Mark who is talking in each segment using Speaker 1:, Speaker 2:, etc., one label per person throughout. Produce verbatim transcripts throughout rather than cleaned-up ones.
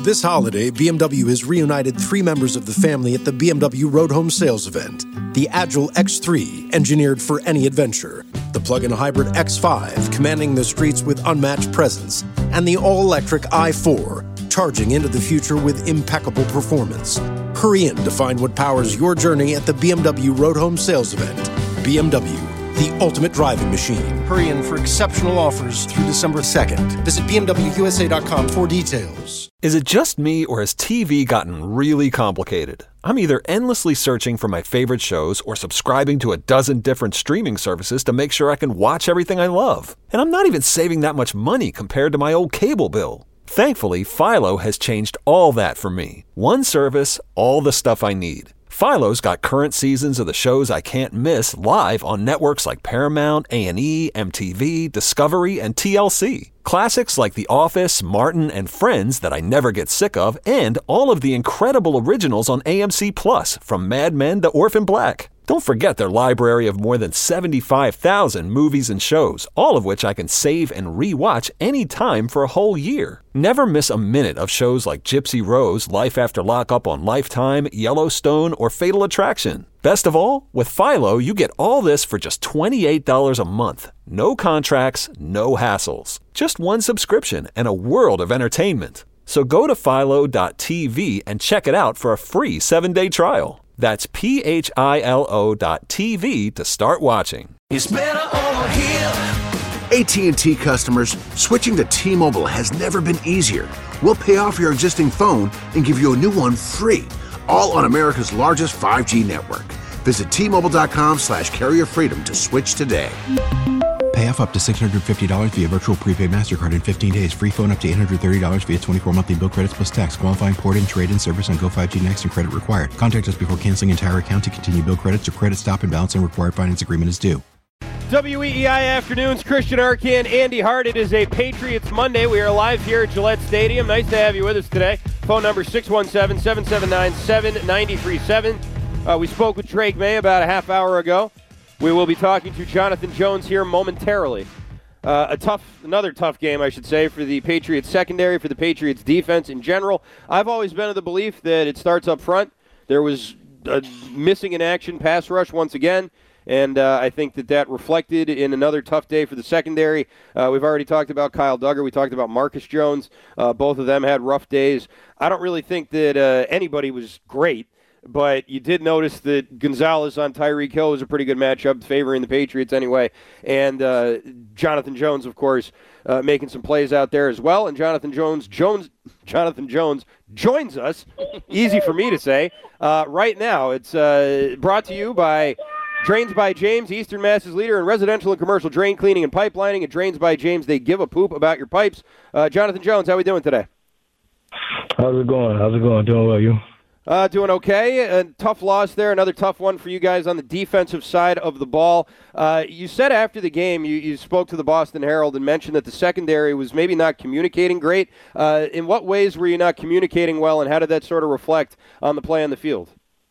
Speaker 1: This holiday, B M W has reunited three members of the family at the B M W Road Home Sales event. The Agile X three, engineered for any adventure. The plug-in hybrid X five, commanding the streets with unmatched presence. And the all-electric i four, charging into the future with impeccable performance. Hurry in to find what powers your journey at the B M W Road Home Sales event. B M W, the ultimate driving machine. Hurry in for exceptional offers through December second. Visit B M W U S A dot com for details.
Speaker 2: Is it just me, or has T V gotten really complicated? I'm either endlessly searching for my favorite shows or subscribing to a dozen different streaming services to make sure I can watch everything I love. And I'm not even saving that much money compared to my old cable bill. Thankfully, Philo has changed all that for me. One service, all the stuff I need. Philo's got current seasons of the shows I can't miss live on networks like Paramount, A and E, M T V, Discovery, and T L C. Classics like The Office, Martin, and Friends that I never get sick of, and all of the incredible originals on A M C Plus, from Mad Men to Orphan Black. Don't forget their library of more than seventy-five thousand movies and shows, all of which I can save and re-watch anytime for a whole year. Never miss a minute of shows like Gypsy Rose, Life After Lockup on Lifetime, Yellowstone, or Fatal Attraction. Best of all, with Philo, you get all this for just twenty-eight dollars a month. No contracts, no hassles. Just one subscription and a world of entertainment. So go to philo dot t v and check it out for a free seven-day trial. That's P H I L O dot T V to start watching.
Speaker 3: It's better over here.
Speaker 4: A T and T customers, switching to T-Mobile has never been easier. We'll pay off your existing phone and give you a new one free, all on America's largest five G network. Visit T Mobile dot com slash carrier freedom to switch today.
Speaker 5: Pay off up to six hundred fifty dollars via virtual prepaid MasterCard in fifteen days. Free phone up to eight hundred thirty dollars via twenty-four monthly bill credits plus tax. Qualifying port and trade-in service on Go five G Next and credit required. Contact us before canceling entire account to continue bill credits or credit stop and balance and required finance agreement is due.
Speaker 6: W E E I Afternoons, Christian Arcan, Andy Hart. It is a Patriots Monday. We are live here at Gillette Stadium. Nice to have you with us today. Phone number six one seven, seven seven nine, seven nine three seven. Uh, we spoke with Drake May about a half hour ago. We will be talking to Jonathan Jones here momentarily. Uh, a tough, another tough game, I should say, for the Patriots secondary, for the Patriots defense in general. I've always been of the belief that it starts up front. There was a missing in action pass rush once again, and uh, I think that that reflected in another tough day for the secondary. Uh, we've already talked about Kyle Duggar. We talked about Marcus Jones. Uh, both of them had rough days. I don't really think that uh, anybody was great. But you did notice that Gonzalez on Tyreek Hill was a pretty good matchup, favoring the Patriots anyway. And uh, Jonathan Jones, of course, uh, making some plays out there as well. And Jonathan Jones, Jones, Jonathan Jones joins us. Easy for me to say. Uh, right now, it's uh, brought to you by Drains by James, Eastern Mass's leader in residential and commercial drain cleaning and pipelining. At Drains by James, they give a poop about your pipes. Uh, Jonathan Jones, how we doing today?
Speaker 7: How's it going? How's it going? Doing well, you?
Speaker 6: Uh, doing okay. A tough loss there. Another tough one for you guys on the defensive side of the ball. Uh, you said after the game, you, you spoke to the Boston Herald and mentioned that the secondary was maybe not communicating great. Uh, in what ways were you not communicating well, and how did that sort of reflect on the play on the field?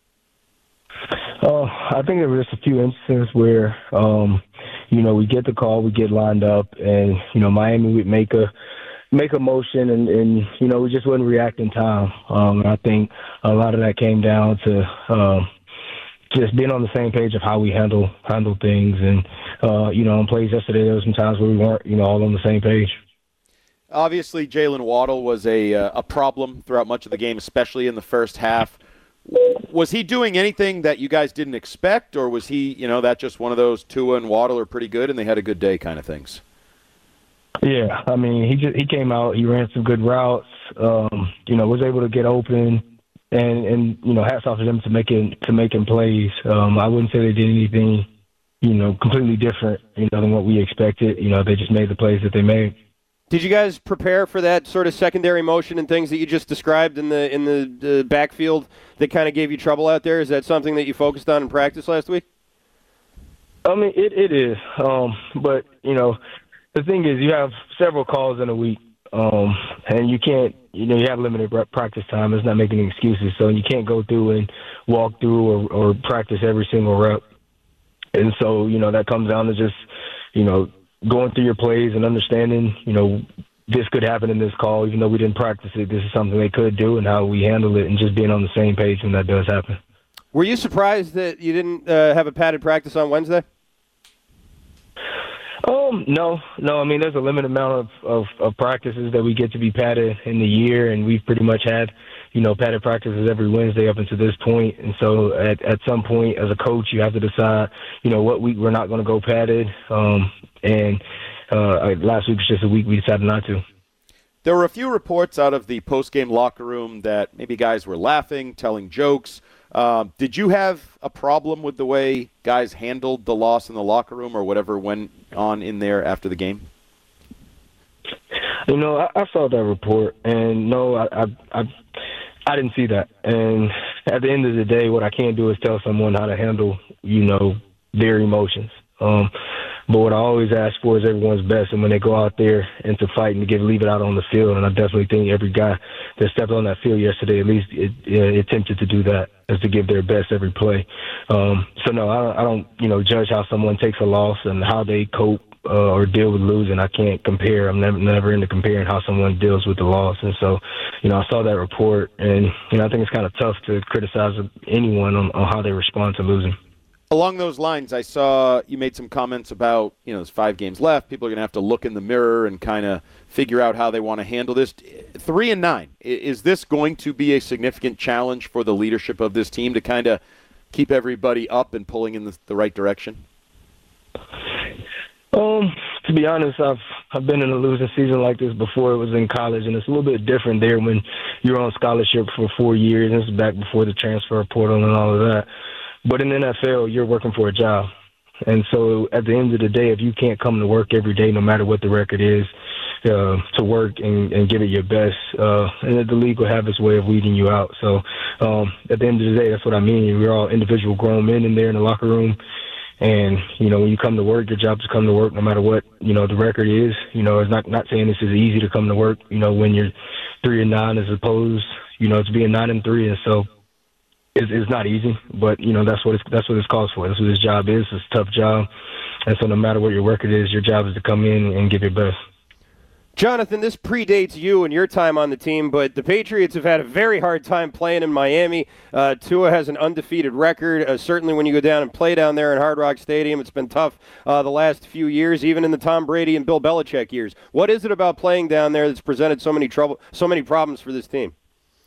Speaker 7: Uh, I think there were just a few instances where, um, you know, we get the call, we get lined up, and, you know, Miami would make a make a motion, and, and, you know, we just wouldn't react in time. Um, and I think a lot of that came down to um, just being on the same page of how we handle handle things. And, uh, you know, on plays yesterday, there were some times where we weren't, you know, all on the same page.
Speaker 8: Obviously, Jalen Waddle was a uh, a problem throughout much of the game, especially in the first half. Was he doing anything that you guys didn't expect, or was he, you know, that just one of those Tua and Waddle are pretty good and they had a good day kind of things?
Speaker 7: Yeah, I mean, he just, he came out, he ran some good routes, um, you know, was able to get open, and, and you know, hats off to them to making to making plays. Um, I wouldn't say they did anything, you know, completely different, you know, than what we expected. You know, they just made the plays that they made.
Speaker 6: Did you guys prepare for that sort of secondary motion and things that you just described in the in the, the backfield that kind of gave you trouble out there? Is that something that you focused on in practice last week?
Speaker 7: I mean, it, it is, um, but you know. The thing is, you have several calls in a week, um, and you can't, you know, you have limited practice time. It's not making any excuses, so you can't go through and walk through or, or practice every single rep. And so, you know, that comes down to just, you know, going through your plays and understanding, you know, this could happen in this call, even though we didn't practice it. This is something they could do, and how we handle it, and just being on the same page when that does happen.
Speaker 6: Were you surprised that you didn't uh, have a padded practice on Wednesday?
Speaker 7: Um, no, no. I mean, there's a limited amount of, of, of practices that we get to be padded in the year, and we've pretty much had, you know, padded practices every Wednesday up until this point. And so at, at some point as a coach, you have to decide, you know, what week we're not going to go padded. Um, and uh, last week was just a week we decided not to.
Speaker 8: There were a few reports out of the post-game locker room that maybe guys were laughing, telling jokes. Uh, did you have a problem with the way guys handled the loss in the locker room or whatever went on in there after the game?
Speaker 7: You know, I, I saw that report, and no, I, I, I, I didn't see that. And at the end of the day, what I can't do is tell someone how to handle, you know, their emotions. Um, but what I always ask for is everyone's best, and when they go out there and to fight and to give leave it out on the field, and I definitely think every guy that stepped on that field yesterday at least it, it attempted to do that, is to give their best every play. Um, so no, I don't, I don't, you know, judge how someone takes a loss and how they cope uh, or deal with losing. I can't compare. I'm never, never into comparing how someone deals with the loss. And so, you know, I saw that report, and you know, I think it's kind of tough to criticize anyone on, on how they respond to losing.
Speaker 8: Along those lines, I saw you made some comments about, you know, there's five games left. People are going to have to look in the mirror and kind of figure out how they want to handle this. Three and nine, is this going to be a significant challenge for the leadership of this team to kind of keep everybody up and pulling in the, the right direction?
Speaker 7: Um, to be honest, I've I've been in a losing season like this before. It was in college, and it's a little bit different there when you're on scholarship for four years. And it's back before the transfer portal and all of that. But in the N F L, you're working for a job. And so at the end of the day, if you can't come to work every day, no matter what the record is, uh, to work and, and give it your best, uh, and the league will have its way of weeding you out. So um, at the end of the day, that's what I mean. We're all individual grown men in there in the locker room. And, you know, when you come to work, your job is to come to work no matter what, you know, the record is. You know, it's not, not saying this is easy to come to work, you know, when you're three and nine as opposed, you know, to being nine and three. And so, It's, it's not easy, but, you know, that's what it's, that's what it's calls for. That's what this job is. It's a tough job. And so no matter what your record is, your job is to come in and give your best.
Speaker 6: Jonathan, this predates you and your time on the team, but the Patriots have had a very hard time playing in Miami. Uh, Tua has an undefeated record. Uh, certainly when you go down and play down there in Hard Rock Stadium, it's been tough uh, the last few years, even in the Tom Brady and Bill Belichick years. What is it about playing down there that's presented so many trouble, so many problems for this team?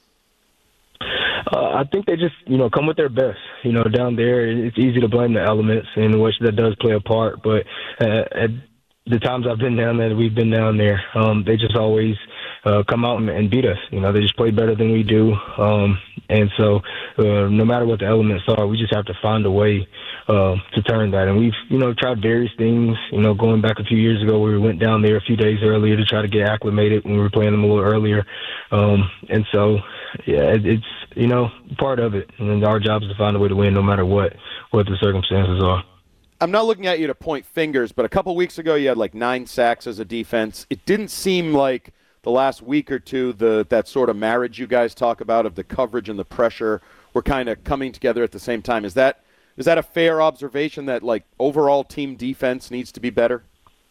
Speaker 7: Uh, I think they just, you know, come with their best. You know, down there, it's easy to blame the elements, in which that does play a part. But uh, at the times I've been down there, we've been down there, um, they just always uh, come out and, and beat us. You know, they just play better than we do. Um, and so uh, no matter what the elements are, we just have to find a way uh, to turn that. And we've, you know, tried various things, you know, going back a few years ago, we went down there a few days earlier to try to get acclimated when we were playing them a little earlier. Um, and so, yeah, it, it's, you know, part of it. And our job is to find a way to win no matter what, what the circumstances are.
Speaker 8: I'm not looking at you to point fingers, but a couple weeks ago you had like nine sacks as a defense. It didn't seem like the last week or two, the that sort of marriage you guys talk about of the coverage and the pressure were kind of coming together at the same time. Is that is that a fair observation that like overall team defense needs to be better?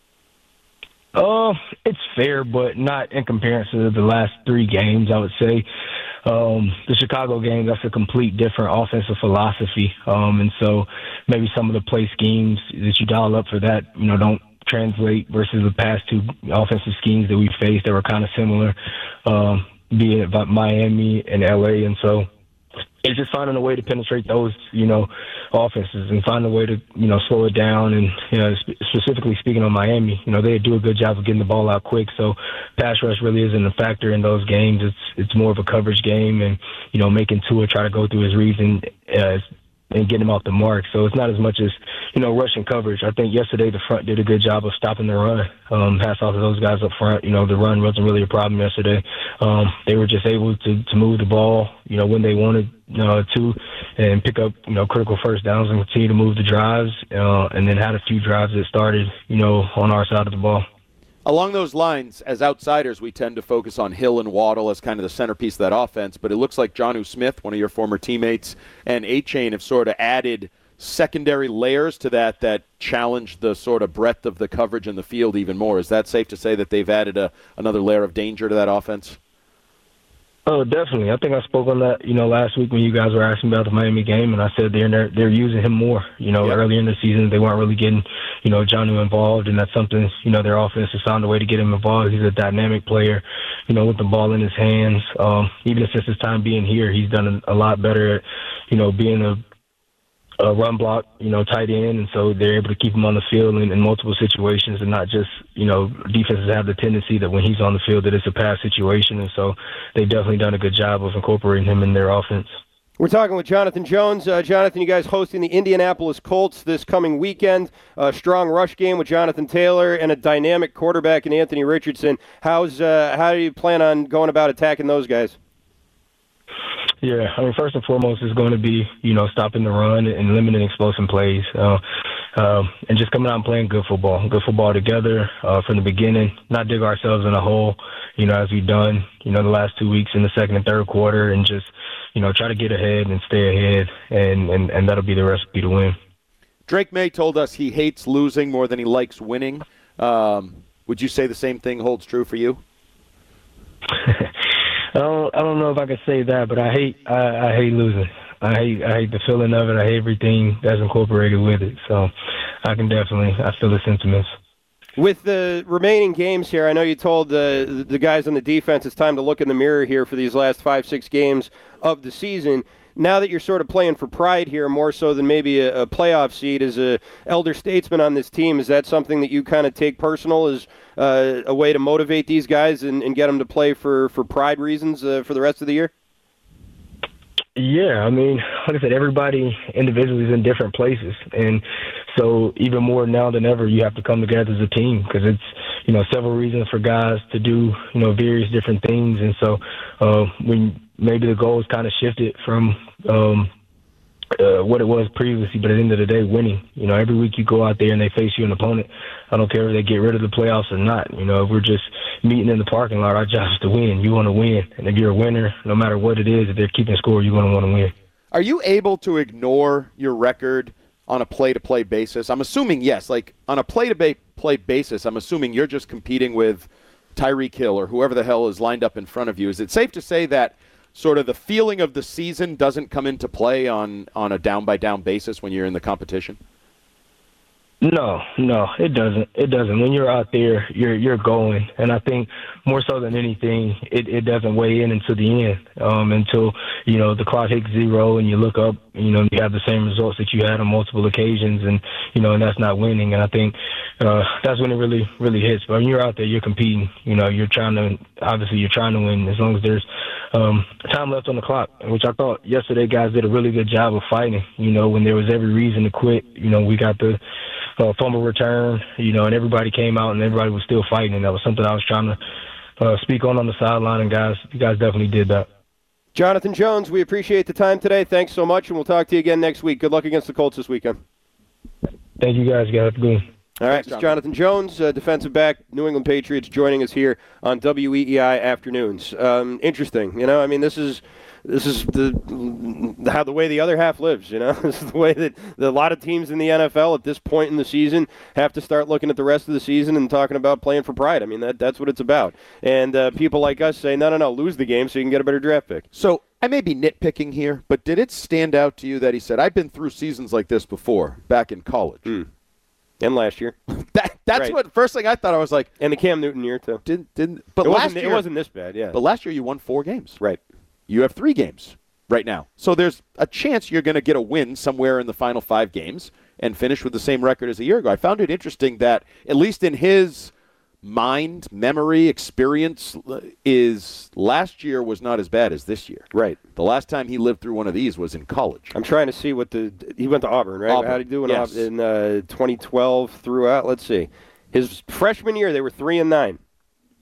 Speaker 7: Uh, it's fair, but not in comparison to the last three games, I would say. Um, the Chicago game, that's a complete different offensive philosophy. Um, and so maybe some of the play schemes that you dial up for that, you know, don't translate versus the past two offensive schemes that we faced that were kind of similar, um, be it Miami and L A. And so it's just finding a way to penetrate those, you know, offenses and find a way to, you know, slow it down. And, you know, sp- specifically speaking on Miami, you know, they do a good job of getting the ball out quick. So pass rush really isn't a factor in those games. It's it's more of a coverage game and, you know, making Tua try to go through his reads and, uh, and get him off the mark. So it's not as much as, you know, rushing coverage. I think yesterday the front did a good job of stopping the run. Um, hats off to those guys up front. You know, the run wasn't really a problem yesterday. Um, they were just able to, to move the ball, you know, when they wanted uh, to and pick up, you know, critical first downs and continue to move the drives uh, and then had a few drives that started, you know, on our side of the ball.
Speaker 8: Along those lines, as outsiders, we tend to focus on Hill and Waddle as kind of the centerpiece of that offense, but it looks like Jonnu Smith, one of your former teammates, and Achane have sort of added secondary layers to that that challenge the sort of breadth of the coverage in the field even more. Is that safe to say that they've added a, another layer of danger to that offense?
Speaker 7: Oh, definitely. I think I spoke on that, you know, last week when you guys were asking about the Miami game, and I said they're they're using him more. You know, yep. Earlier in the season they weren't really getting, you know, Jonnu involved, and that's something, you know, their offense has found a way to get him involved. He's a dynamic player, you know, with the ball in his hands. Um, even since his time being here, he's done a, a lot better at, you know, being a a run block, you know, tight end, and so they're able to keep him on the field in, in multiple situations, and not just, you know, defenses have the tendency that when he's on the field that it's a pass situation, and so they've definitely done a good job of incorporating him in their offense.
Speaker 6: We're talking with Jonathan Jones. Uh, Jonathan, you guys hosting the Indianapolis Colts this coming weekend. A strong rush game with Jonathan Taylor and a dynamic quarterback in Anthony Richardson. How's uh, how do you plan on going about attacking those guys?
Speaker 7: Yeah, I mean, first and foremost is going to be, you know, stopping the run and limiting explosive plays, uh, uh, and just coming out and playing good football, good football together uh, from the beginning, not dig ourselves in a hole, you know, as we've done, you know, the last two weeks in the second and third quarter, and just, you know, try to get ahead and stay ahead, and, and, and that'll be the recipe to win.
Speaker 8: Drake May told us he hates losing more than he likes winning. Um, would you say the same thing holds true for you?
Speaker 7: I don't. I don't know if I could say that, but I hate. I, I hate losing. I hate. I hate the feeling of it. I hate everything that's incorporated with it. So, I can definitely. I feel the sentiments.
Speaker 6: With the remaining games here, I know you told the the guys on the defense it's time to look in the mirror here for these last five, six games of the season. Now that you're sort of playing for pride here, more so than maybe a, a playoff seed, as a elder statesman on this team, is that something that you kind of take personal as uh, a way to motivate these guys and, and get them to play for, for pride reasons uh, for the rest of the year?
Speaker 7: Yeah, I mean, like I said, everybody individually is in different places. And so even more now than ever, you have to come together as a team because it's, you know, several reasons for guys to do, you know, various different things. And so uh, when maybe the goal is kind of shifted from um, uh, what it was previously, but at the end of the day, winning. You know, every week you go out there and they face you an opponent. I don't care if they get rid of the playoffs or not. You know, if we're just meeting in the parking lot, our job is to win. You want to win. And if you're a winner, no matter what it is, if they're keeping score, you're going to want to win.
Speaker 8: Are you able to ignore your record on a play-to-play basis? I'm assuming yes. Like, on a play-to-play basis, I'm assuming you're just competing with Tyreek Hill or whoever the hell is lined up in front of you. Is it safe to say that sort of the feeling of the season doesn't come into play on, on a down-by-down basis when you're in the competition?
Speaker 7: No, no, it doesn't. It doesn't. When you're out there, you're you're going, and I think more so than anything, it, it doesn't weigh in until the end, um, until you know the clock hits zero and you look up, you know, you have the same results that you had on multiple occasions, and you know, and that's not winning. And I think uh, that's when it really really hits. But when you're out there, you're competing. You know, you're trying to obviously you're trying to win as long as there's um, time left on the clock, which I thought yesterday guys did a really good job of fighting. You know, when there was every reason to quit, you know, we got the Uh, fumble return, you know, and everybody came out and everybody was still fighting, and that was something I was trying to uh, speak on on the sideline, and guys, you guys definitely did that.
Speaker 6: Jonathan Jones, we appreciate the time today. Thanks so much, and we'll talk to you again next week. Good luck against the Colts this weekend.
Speaker 7: Thank you, guys. You guys have a good one.
Speaker 6: All right, it's Jonathan Jones, uh, defensive back, New England Patriots, joining us here on W E E I Afternoons. Um, interesting, you know. I mean, this is this is the how the way the other half lives. You know, this is the way that the, a lot of teams in the N F L at this point in the season have to start looking at the rest of the season and talking about playing for pride. I mean, that that's what it's about. And uh, people like us say, no, no, no, lose the game so you can get a better draft pick.
Speaker 8: So I may be nitpicking here, but did it stand out to you that he said, "I've been through seasons like this before, back in college"?
Speaker 6: Mm. And last year.
Speaker 8: that That's
Speaker 6: right.
Speaker 8: what first thing I thought. I was like.
Speaker 6: And the Cam Newton year, too.
Speaker 8: Didn't, didn't, but
Speaker 6: it
Speaker 8: last
Speaker 6: wasn't,
Speaker 8: year.
Speaker 6: It wasn't this bad, yeah.
Speaker 8: But last year you won four games.
Speaker 6: Right.
Speaker 8: You have three games right now. So there's a chance you're going to get a win somewhere in the final five games and finish with the same record as a year ago. I found it interesting that, at least in his mind, memory, experience, is last year was not as bad as this year.
Speaker 6: Right.
Speaker 8: The last time he lived through one of these was in college.
Speaker 6: I'm trying to see what the – he went to Auburn, right?
Speaker 8: Auburn.
Speaker 6: How did he do in,
Speaker 8: Yes.
Speaker 6: in uh, twenty twelve throughout? Let's see. His freshman year, they were three and nine.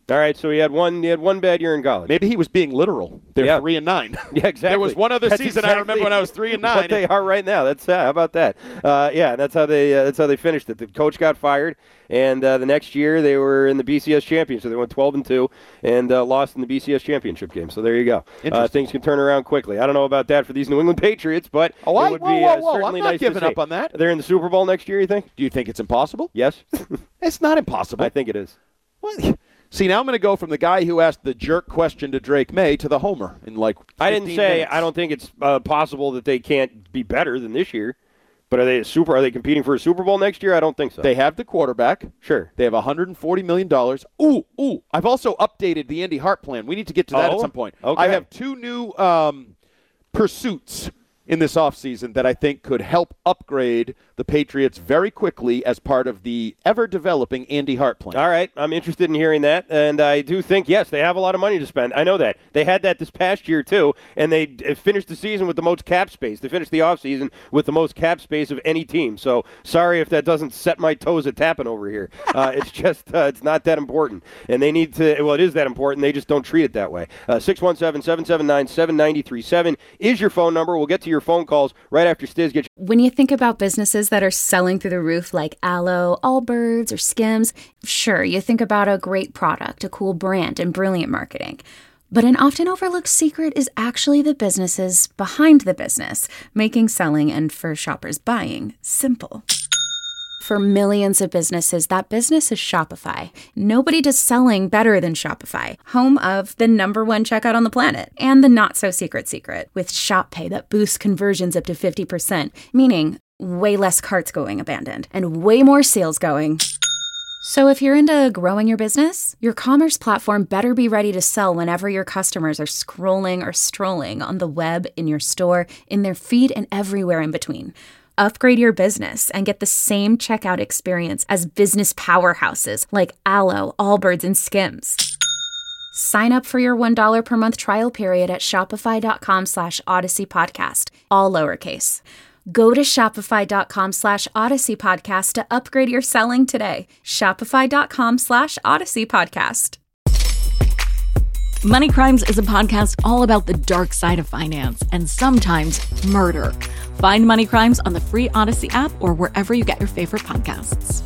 Speaker 6: All right, so he had one. He had one bad year in college.
Speaker 8: Maybe he was being literal. They're
Speaker 6: yeah.
Speaker 8: three and nine.
Speaker 6: Yeah, exactly.
Speaker 8: There was one other
Speaker 6: that's
Speaker 8: season
Speaker 6: exactly
Speaker 8: I remember when I was three and nine.
Speaker 6: What they are right now. That's uh, how about that? Uh, yeah, that's how they. Uh, that's how they finished it. The coach got fired, and uh, the next year they were in the B C S championship. So they went twelve and two and uh, lost in the B C S championship game. So there you go. Uh, things can turn around quickly. I don't know about that for these New England Patriots, but
Speaker 8: oh, I,
Speaker 6: it would
Speaker 8: whoa,
Speaker 6: be
Speaker 8: whoa,
Speaker 6: uh,
Speaker 8: whoa.
Speaker 6: certainly
Speaker 8: I'm not
Speaker 6: nice
Speaker 8: giving
Speaker 6: to see.
Speaker 8: up on that.
Speaker 6: They're in the Super Bowl next year. You think?
Speaker 8: Do you think it's impossible?
Speaker 6: Yes.
Speaker 8: It's not impossible.
Speaker 6: I think it is.
Speaker 8: What? See, now I'm going to go from the guy who asked the jerk question to Drake May to the homer in like
Speaker 6: I didn't say
Speaker 8: minutes.
Speaker 6: I don't think it's uh, possible that they can't be better than this year. But are they a super? Are they competing for a Super Bowl next year? I don't think so.
Speaker 8: They have the quarterback.
Speaker 6: Sure.
Speaker 8: They have one hundred forty million dollars. Ooh, ooh. I've also updated the Andy Hart plan. We need to get to that
Speaker 6: oh?
Speaker 8: at some point.
Speaker 6: Okay.
Speaker 8: I have two new um, pursuits in this offseason that I think could help upgrade the Patriots very quickly as part of the ever-developing Andy Hart plan.
Speaker 6: All right. I'm interested in hearing that. And I do think, yes, they have a lot of money to spend. I know that. They had that this past year, too, and they finished the season with the most cap space. They finished the offseason with the most cap space of any team. So sorry if that doesn't set my toes at tapping over here. Uh, it's just uh, it's not that important. And they need to – well, it is that important. They just don't treat it that way. Uh, six one seven, seven seven nine, seven nine three seven is your phone number. We'll get to your phone calls right after Stiz gets you.
Speaker 9: When you think about businesses that are selling through the roof like Aloe, Allbirds, or Skims, sure, you think about a great product, a cool brand, and brilliant marketing. But an often overlooked secret is actually the businesses behind the business, making selling and, for shoppers, buying simple. For millions of businesses, that business is Shopify. Nobody does selling better than Shopify, home of the number one checkout on the planet, and the not-so-secret secret, with Shop Pay that boosts conversions up to fifty percent, meaning way less carts going abandoned, and way more sales going. So if you're into growing your business, your commerce platform better be ready to sell whenever your customers are scrolling or strolling on the web, in your store, in their feed, and everywhere in between. Upgrade your business and get the same checkout experience as business powerhouses like Aloe, Allbirds, and Skims. Sign up for your one dollar per month trial period at shopify.com slash Odyssey Podcast, all lowercase. Go to shopify.com slash Odyssey Podcast to upgrade your selling today. Shopify.com slash Odyssey Podcast.
Speaker 10: Money Crimes is a podcast all about the dark side of finance and sometimes murder. Find Money Crimes on the free Odyssey app or wherever you get your favorite podcasts.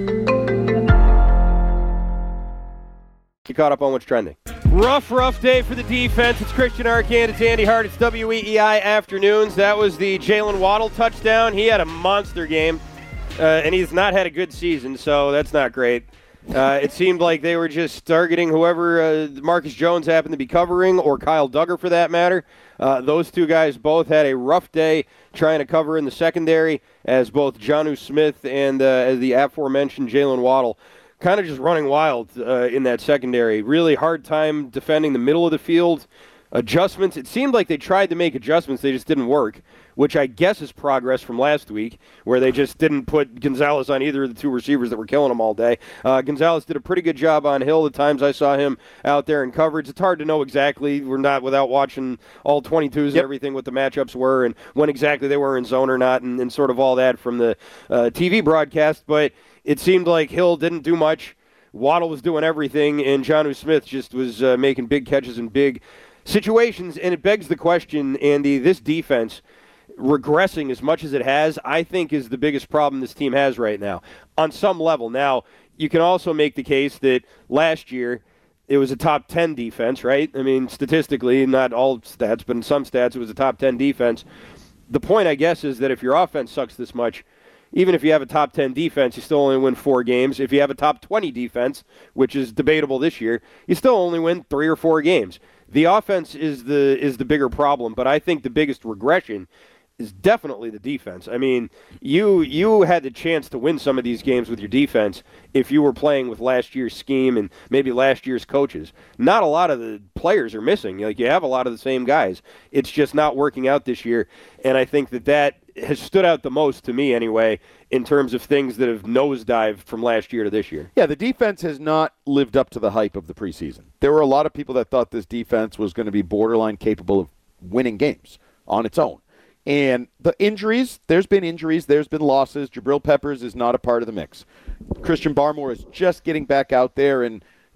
Speaker 6: You caught up on what's trending. Rough, rough day for the defense. It's Christian Arcand. It's Andy Hart. It's W E E I Afternoons. That was the Jalen Waddle touchdown. He had a monster game, uh, and he's not had a good season, so that's not great. Uh, it seemed like they were just targeting whoever uh, Marcus Jones happened to be covering, or Kyle Duggar for that matter. Uh, those two guys both had a rough day trying to cover in the secondary, as both Jonnu Smith and uh, as the aforementioned Jalen Waddle kind of just running wild uh, in that secondary. Really hard time defending the middle of the field. Adjustments, it seemed like they tried to make adjustments, they just didn't work, which I guess is progress from last week, where they just didn't put Gonzalez on either of the two receivers that were killing him all day. Uh, Gonzalez did a pretty good job on Hill the times I saw him out there in coverage. It's hard to know exactly. We're not without watching all twenty-twos yep. and everything, what the matchups were and when exactly they were in zone or not, and, and sort of all that from the uh, T V broadcast. But it seemed like Hill didn't do much. Waddle was doing everything, and Jonnu Smith just was uh, making big catches and big situations, and it begs the question, Andy, this defense regressing as much as it has, I think is the biggest problem this team has right now on some level. Now, you can also make the case that last year it was a top ten defense, right? I mean, statistically, not all stats, but in some stats it was a top ten defense. The point, I guess, is that if your offense sucks this much, even if you have a top ten defense, you still only win four games. If you have a top twenty defense, which is debatable this year, you still only win three or four games. The offense is the is the bigger problem, but I think the biggest regression is definitely the defense. I mean, you you had the chance to win some of these games with your defense if you were playing with last year's scheme and maybe last year's coaches. Not a lot of the players are missing. Like, you have a lot of the same guys. It's just not working out this year, and I think that that has stood out the most to me anyway in terms of things that have nosedived from last year to this year.
Speaker 8: Yeah, the defense has not lived up to the hype of the preseason. There were a lot of people that thought this defense was going to be borderline capable of winning games on its own. And the injuries, there's been injuries, there's been losses. Jabril Peppers is not a part of the mix. Christian Barmore is just getting back out there, and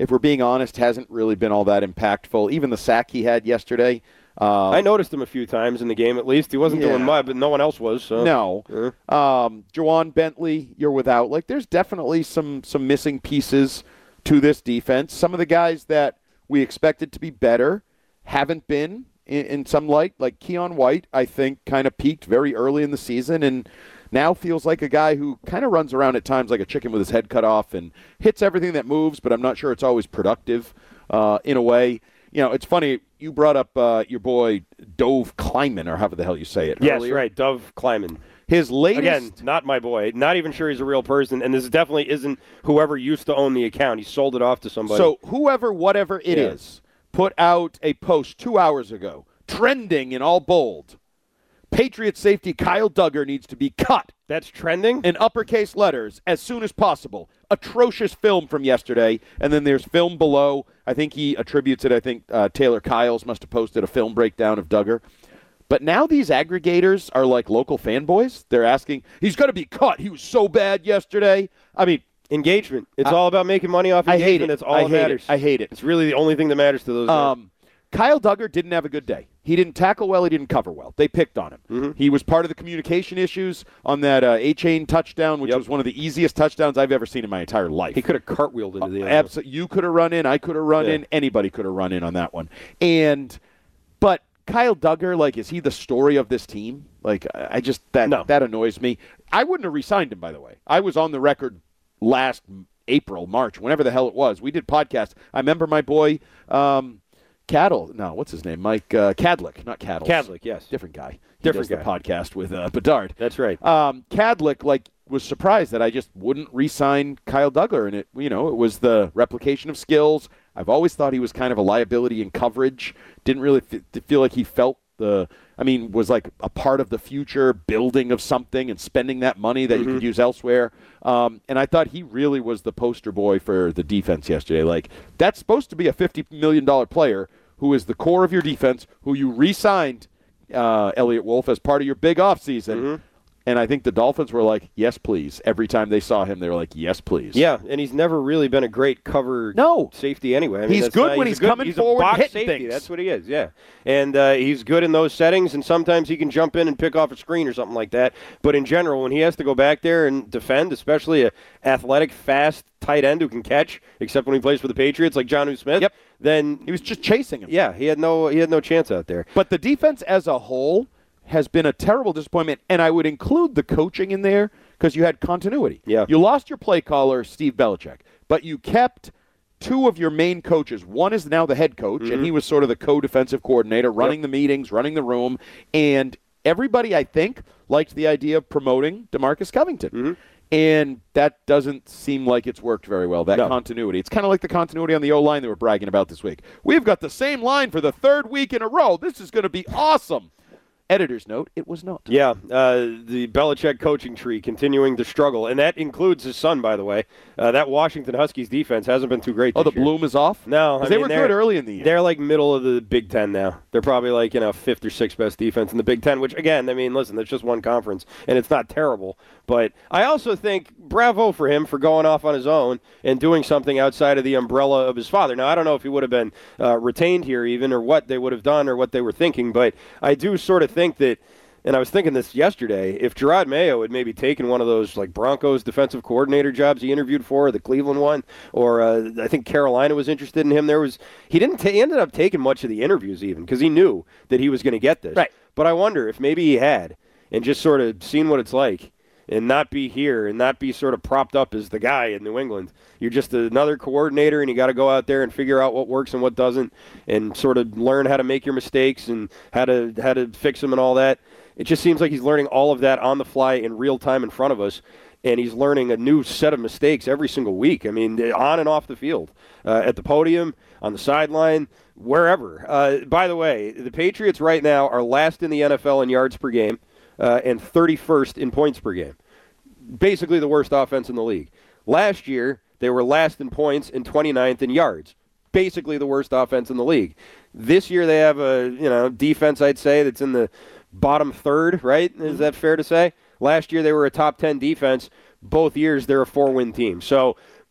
Speaker 8: if we're being honest, hasn't really been all that impactful. Even the sack he had yesterday. Uh,
Speaker 6: I noticed him a few times in the game, at least. He wasn't
Speaker 8: yeah.
Speaker 6: doing much, but no one else was. So.
Speaker 8: No.
Speaker 6: Yeah.
Speaker 8: Um, Juwan Bentley, you're without. Like, there's definitely some some missing pieces to this defense. Some of the guys that we expected to be better haven't been in, in some light. Like Keon White, I think, kind of peaked very early in the season and now feels like a guy who kind of runs around at times like a chicken with his head cut off and hits everything that moves, but I'm not sure it's always productive uh, in a way. You know, it's funny, you brought up uh, your boy Dove Kleiman, or however the hell you say it.
Speaker 6: Yes,
Speaker 8: earlier.
Speaker 6: right, Dove Kleiman.
Speaker 8: His latest...
Speaker 6: Again, not my boy. Not even sure he's a real person, and this definitely isn't whoever used to own the account. He sold it off to somebody.
Speaker 8: So whoever, whatever it
Speaker 6: yeah.
Speaker 8: is, put out a post two hours ago, trending in all bold. Patriot safety Kyle Duggar needs to be cut.
Speaker 6: That's trending?
Speaker 8: In uppercase letters as soon as possible. Atrocious film from yesterday. And then there's film below. I think he attributes it. I think uh, Taylor Kyles must have posted a film breakdown of Duggar. But now these aggregators are like local fanboys. They're asking, he's going to be cut. He was so bad yesterday. I mean,
Speaker 6: engagement. It's
Speaker 8: I,
Speaker 6: all about making money off engagement.
Speaker 8: I hate it.
Speaker 6: That's all
Speaker 8: I
Speaker 6: that
Speaker 8: hate
Speaker 6: matters.
Speaker 8: It. I hate it.
Speaker 6: It's really the only thing that matters to those guys.
Speaker 8: Um, Kyle Duggar didn't have a good day. He didn't tackle well. He didn't cover well. They picked on him.
Speaker 6: Mm-hmm.
Speaker 8: He was part of the communication issues on that uh, A-chain touchdown, which
Speaker 6: yep.
Speaker 8: was one of the easiest touchdowns I've ever seen in my entire life.
Speaker 6: He could have cartwheeled into the end.
Speaker 8: Uh, abso- you could have run in. I could have run
Speaker 6: yeah.
Speaker 8: in. Anybody could have run in on that one. And, but Kyle Duggar, like, is he the story of this team? Like, I just, that
Speaker 6: no.
Speaker 8: that annoys me. I wouldn't have re-signed him, by the way. I was on the record last April, March, whenever the hell it was. We did podcasts. I remember my boy, um, Cattle, no, what's his name? Mike uh, Cadlick, not Cattle.
Speaker 6: Cadlick, yes.
Speaker 8: Different guy. He
Speaker 6: Different
Speaker 8: does
Speaker 6: guy.
Speaker 8: the podcast with uh, Bedard.
Speaker 6: That's right.
Speaker 8: Um, Cadlick, like, was surprised that I just wouldn't re-sign Kyle Duggar, and it, you know, it was the replication of skills. I've always thought he was kind of a liability in coverage. Didn't really f- feel like he felt the, I mean, was like a part of the future building of something and spending that money that mm-hmm. you could use elsewhere. Um, and I thought he really was the poster boy for the defense yesterday. Like, that's supposed to be a fifty million dollars player who is the core of your defense, who you re-signed, uh, Elliott Wolf, as part of your big offseason. Mm-hmm. And I think the Dolphins were like, yes, please. Every time they saw him, they were like, yes, please.
Speaker 6: Yeah, and he's never really been a great cover
Speaker 8: no.
Speaker 6: safety anyway. I mean,
Speaker 8: he's good not, when he's, he's good, coming
Speaker 6: he's
Speaker 8: forward
Speaker 6: a box
Speaker 8: and hitting
Speaker 6: safety.
Speaker 8: things.
Speaker 6: That's what he is, yeah. And uh, he's good in those settings, and sometimes he can jump in and pick off a screen or something like that. But in general, when he has to go back there and defend, especially a athletic, fast tight end who can catch, except when he plays for the Patriots, like Jonnu Smith,
Speaker 8: yep.
Speaker 6: then
Speaker 8: he was just chasing him.
Speaker 6: Yeah, he had no he had no chance out there.
Speaker 8: But the defense as a whole has been a terrible disappointment, and I would include the coaching in there because you had continuity.
Speaker 6: Yeah.
Speaker 8: You lost your play caller, Steve Belichick, but you kept two of your main coaches. One is now the head coach, mm-hmm. and he was sort of the co-defensive coordinator, running yep. the meetings, running the room, and everybody, I think, liked the idea of promoting DeMarcus Covington.
Speaker 6: Mm-hmm.
Speaker 8: And that doesn't seem like it's worked very well, that
Speaker 6: no.
Speaker 8: continuity. It's kind of like the continuity on the O-line they were bragging about this week. We've got the same line for the third week in a row. This is going to be awesome. Editor's note, it was not.
Speaker 6: Yeah, uh, the Belichick coaching tree continuing to struggle, and that includes his son, by the way. Uh, that Washington Huskies defense hasn't been too great this
Speaker 8: Oh, the
Speaker 6: year.
Speaker 8: bloom is off?
Speaker 6: No. I
Speaker 8: they
Speaker 6: mean,
Speaker 8: were good early in the year.
Speaker 6: They're like middle of the Big Ten now. They're probably like, you know, fifth or sixth best defense in the Big Ten, which, again, I mean, listen, that's just one conference, and it's not terrible. But I also think bravo for him for going off on his own and doing something outside of the umbrella of his father. Now, I don't know if he would have been uh, retained here even or what they would have done or what they were thinking, but I do sort of think that, and I was thinking this yesterday, if Gerard Mayo had maybe taken one of those like Broncos defensive coordinator jobs he interviewed for, or the Cleveland one, or uh, I think Carolina was interested in him, there was he didn't t- he ended up taking much of the interviews even because he knew that he was going to get this.
Speaker 8: Right.
Speaker 6: But I wonder if maybe he had and just sort of seen what it's like and not be here and not be sort of propped up as the guy in New England. You're just another coordinator, and you got to go out there and figure out what works and what doesn't and sort of learn how to make your mistakes and how to how to fix them and all that. It just seems like he's learning all of that on the fly in real time in front of us, and he's learning a new set of mistakes every single week. I mean, on and off the field, uh, at the podium, on the sideline, wherever. Uh, by the way, the Patriots right now are last in the N F L in yards per game uh, and thirty-first in points per game. Basically the worst offense in the league. Last year, they were last in points and twenty-ninth in yards. Basically the worst offense in the league. This year they have a you know defense, I'd say, that's in the bottom third, right? Is that fair to say? Last year they were a top ten defense. Both years they're a four-win team. So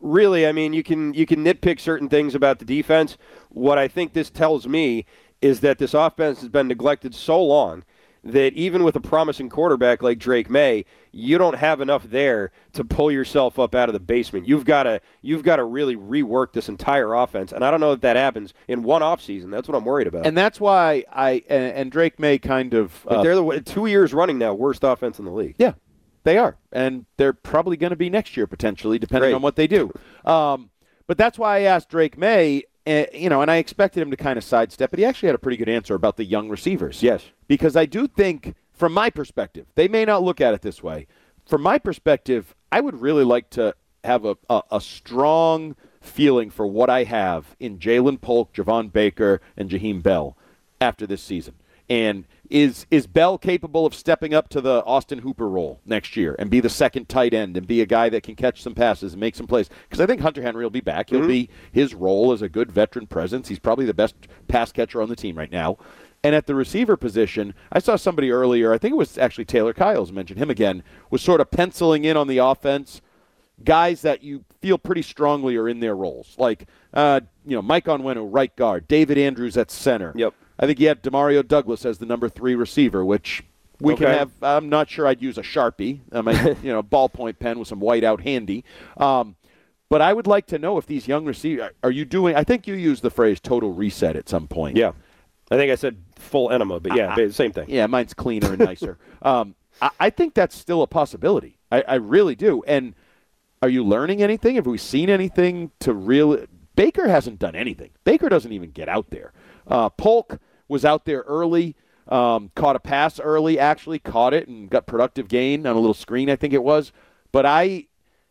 Speaker 6: really, I mean, you can you can nitpick certain things about the defense. What I think this tells me is that this offense has been neglected so long that even with a promising quarterback like Drake May, you don't have enough there to pull yourself up out of the basement. You've got to you've got to really rework this entire offense, and I don't know if that happens in one offseason. That's what I'm worried about.
Speaker 8: And that's why I and, and Drake May kind of uh,
Speaker 6: like they're the, two years running now worst offense in the league.
Speaker 8: Yeah, they are, and they're probably going to be next year potentially, depending
Speaker 6: Great.
Speaker 8: on what they do. Um, but that's why I asked Drake May. Uh, you know, and I expected him to kind of sidestep, but he actually had a pretty good answer about the young receivers.
Speaker 6: Yes.
Speaker 8: Because I do think, from my perspective, they may not look at it this way. From my perspective, I would really like to have a, a, a strong feeling for what I have in Jalen Polk, Javon Baker, and Jaheim Bell after this season. And is is Bell capable of stepping up to the Austin Hooper role next year and be the second tight end and be a guy that can catch some passes and make some plays? Because I think Hunter Henry will be back. He'll mm-hmm. be his role as a good veteran presence. He's probably the best pass catcher on the team right now. And at the receiver position, I saw somebody earlier, I think it was actually Taylor Kyles, mentioned him again, was sort of penciling in on the offense guys that you feel pretty strongly are in their roles. Like, uh, you know, Mike Onwenu, right guard, David Andrews at center.
Speaker 6: Yep.
Speaker 8: I think he had Demario Douglas as the number three receiver, which we okay. can have. I'm not sure I'd use a Sharpie. I mean, you know, ballpoint pen with some white out handy. Um, but I would like to know if these young receivers, are you doing, I think you used the phrase total reset at some point.
Speaker 6: Yeah. I think I said full enema, but yeah, uh, same thing.
Speaker 8: Yeah, mine's cleaner and nicer. um, I, I think that's still a possibility. I, I really do. And are you learning anything? Have we seen anything to really? Baker hasn't done anything. Baker doesn't even get out there. Uh, Polk was out there early, um, caught a pass early, actually caught it and got productive gain on a little screen, I think it was. But I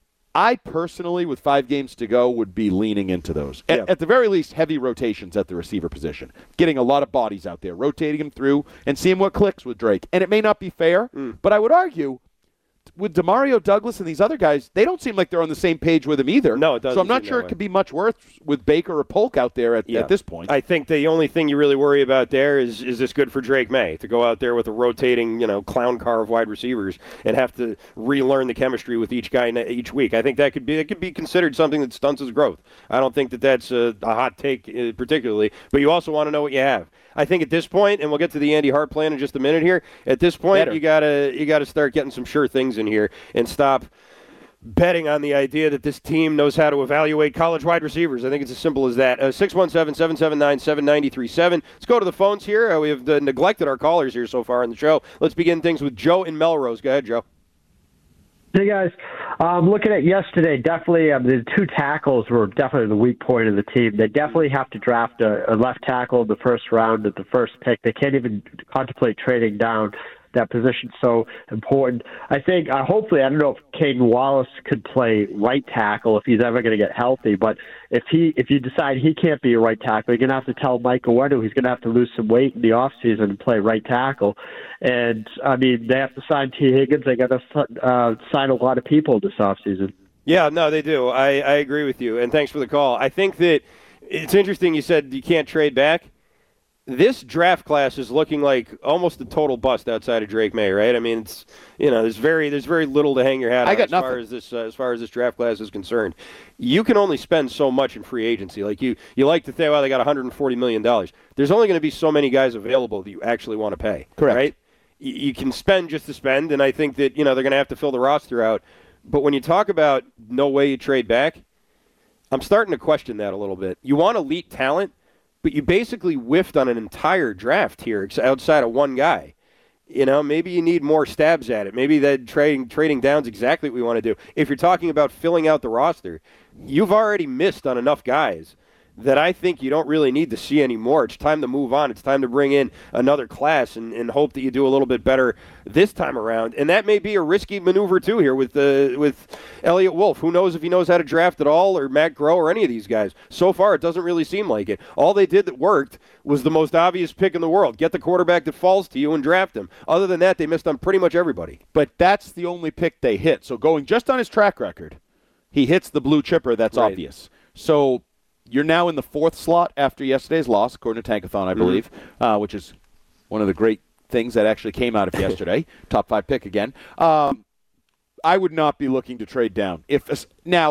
Speaker 8: I personally, with five games to go, would be leaning into those. At,
Speaker 6: yeah.
Speaker 8: at the very least, heavy rotations at the receiver position. Getting a lot of bodies out there, rotating them through, and seeing what clicks with Drake. And it may not be fair, mm. but I would argue with Demario Douglas and these other guys, they don't seem like they're on the same page with him either.
Speaker 6: No, it doesn't.
Speaker 8: So I'm not sure it could be much worse with Baker or Polk out there at,
Speaker 6: yeah.
Speaker 8: at this point.
Speaker 6: I think the only thing you really worry about there is, is this good for Drake May to go out there with a rotating, you know, clown car of wide receivers and have to relearn the chemistry with each guy each week. I think that could be it could be considered something that stunts his growth. I don't think that that's a, a hot take uh, particularly, but you also want to know what you have. I think at this point, and we'll get to the Andy Hart plan in just a minute here. At this point, Better. you gotta you gotta start getting some sure things in here and stop betting on the idea that this team knows how to evaluate college wide receivers. I think it's as simple as that. Uh, six one seven, seven seven nine, seven nine three seven. Let's go to the phones here. Uh, we have uh, neglected our callers here so far in the show. Let's begin things with Joe in Melrose. Go ahead, Joe.
Speaker 11: Hey, guys. Um, looking at yesterday, definitely um, the two tackles were definitely the weak point of the team. They definitely have to draft a, a left tackle in the first round at the first pick. They can't even contemplate trading down. That position's so important. I think, uh, hopefully, I don't know if Caden Wallace could play right tackle if he's ever going to get healthy, but if he if you decide he can't be a right tackle, you're going to have to tell Mike Onwenu he's going to have to lose some weight in the offseason and play right tackle. And, I mean, they have to sign T. Higgins. They got to uh, sign a lot of people this offseason.
Speaker 6: Yeah, no, they do. I, I agree with you, and thanks for the call. I think that it's interesting you said you can't trade back. This draft class is looking like almost a total bust outside of Drake May, right? I mean, it's you know, there's very there's very little to hang your hat on
Speaker 8: I got
Speaker 6: as
Speaker 8: nothing.
Speaker 6: far as this uh, as far as this draft class is concerned. You can only spend so much in free agency. Like you, you like to think, well, they got one hundred forty million dollars. There's only going to be so many guys available that you actually want to pay.
Speaker 8: Correct.
Speaker 6: Right? You, you can spend just to spend, and I think that you know they're going to have to fill the roster out. But when you talk about no way you trade back, I'm starting to question that a little bit. You want elite talent, but you basically whiffed on an entire draft here outside of one guy. You know, maybe you need more stabs at it. Maybe that trading trading down is exactly what we want to do. If you're talking about filling out the roster, you've already missed on enough guys that I think you don't really need to see anymore. It's time to move on. It's time to bring in another class and, and hope that you do a little bit better this time around. And that may be a risky maneuver, too, here with uh, with Elliott Wolf. Who knows if he knows how to draft at all, or Matt Groh, or any of these guys. So far, it doesn't really seem like it. All they did that worked was the most obvious pick in the world. Get the quarterback that falls to you and draft him. Other than that, they missed on pretty much everybody.
Speaker 8: But that's the only pick they hit. So going just on his track record, he hits the blue chipper. That's
Speaker 6: right.
Speaker 8: Obvious. So you're now in the fourth slot after yesterday's loss, according to Tankathon, I believe, mm-hmm. uh, which is one of the great things that actually came out of yesterday. Top five pick again. Um, I would not be looking to trade down. If now,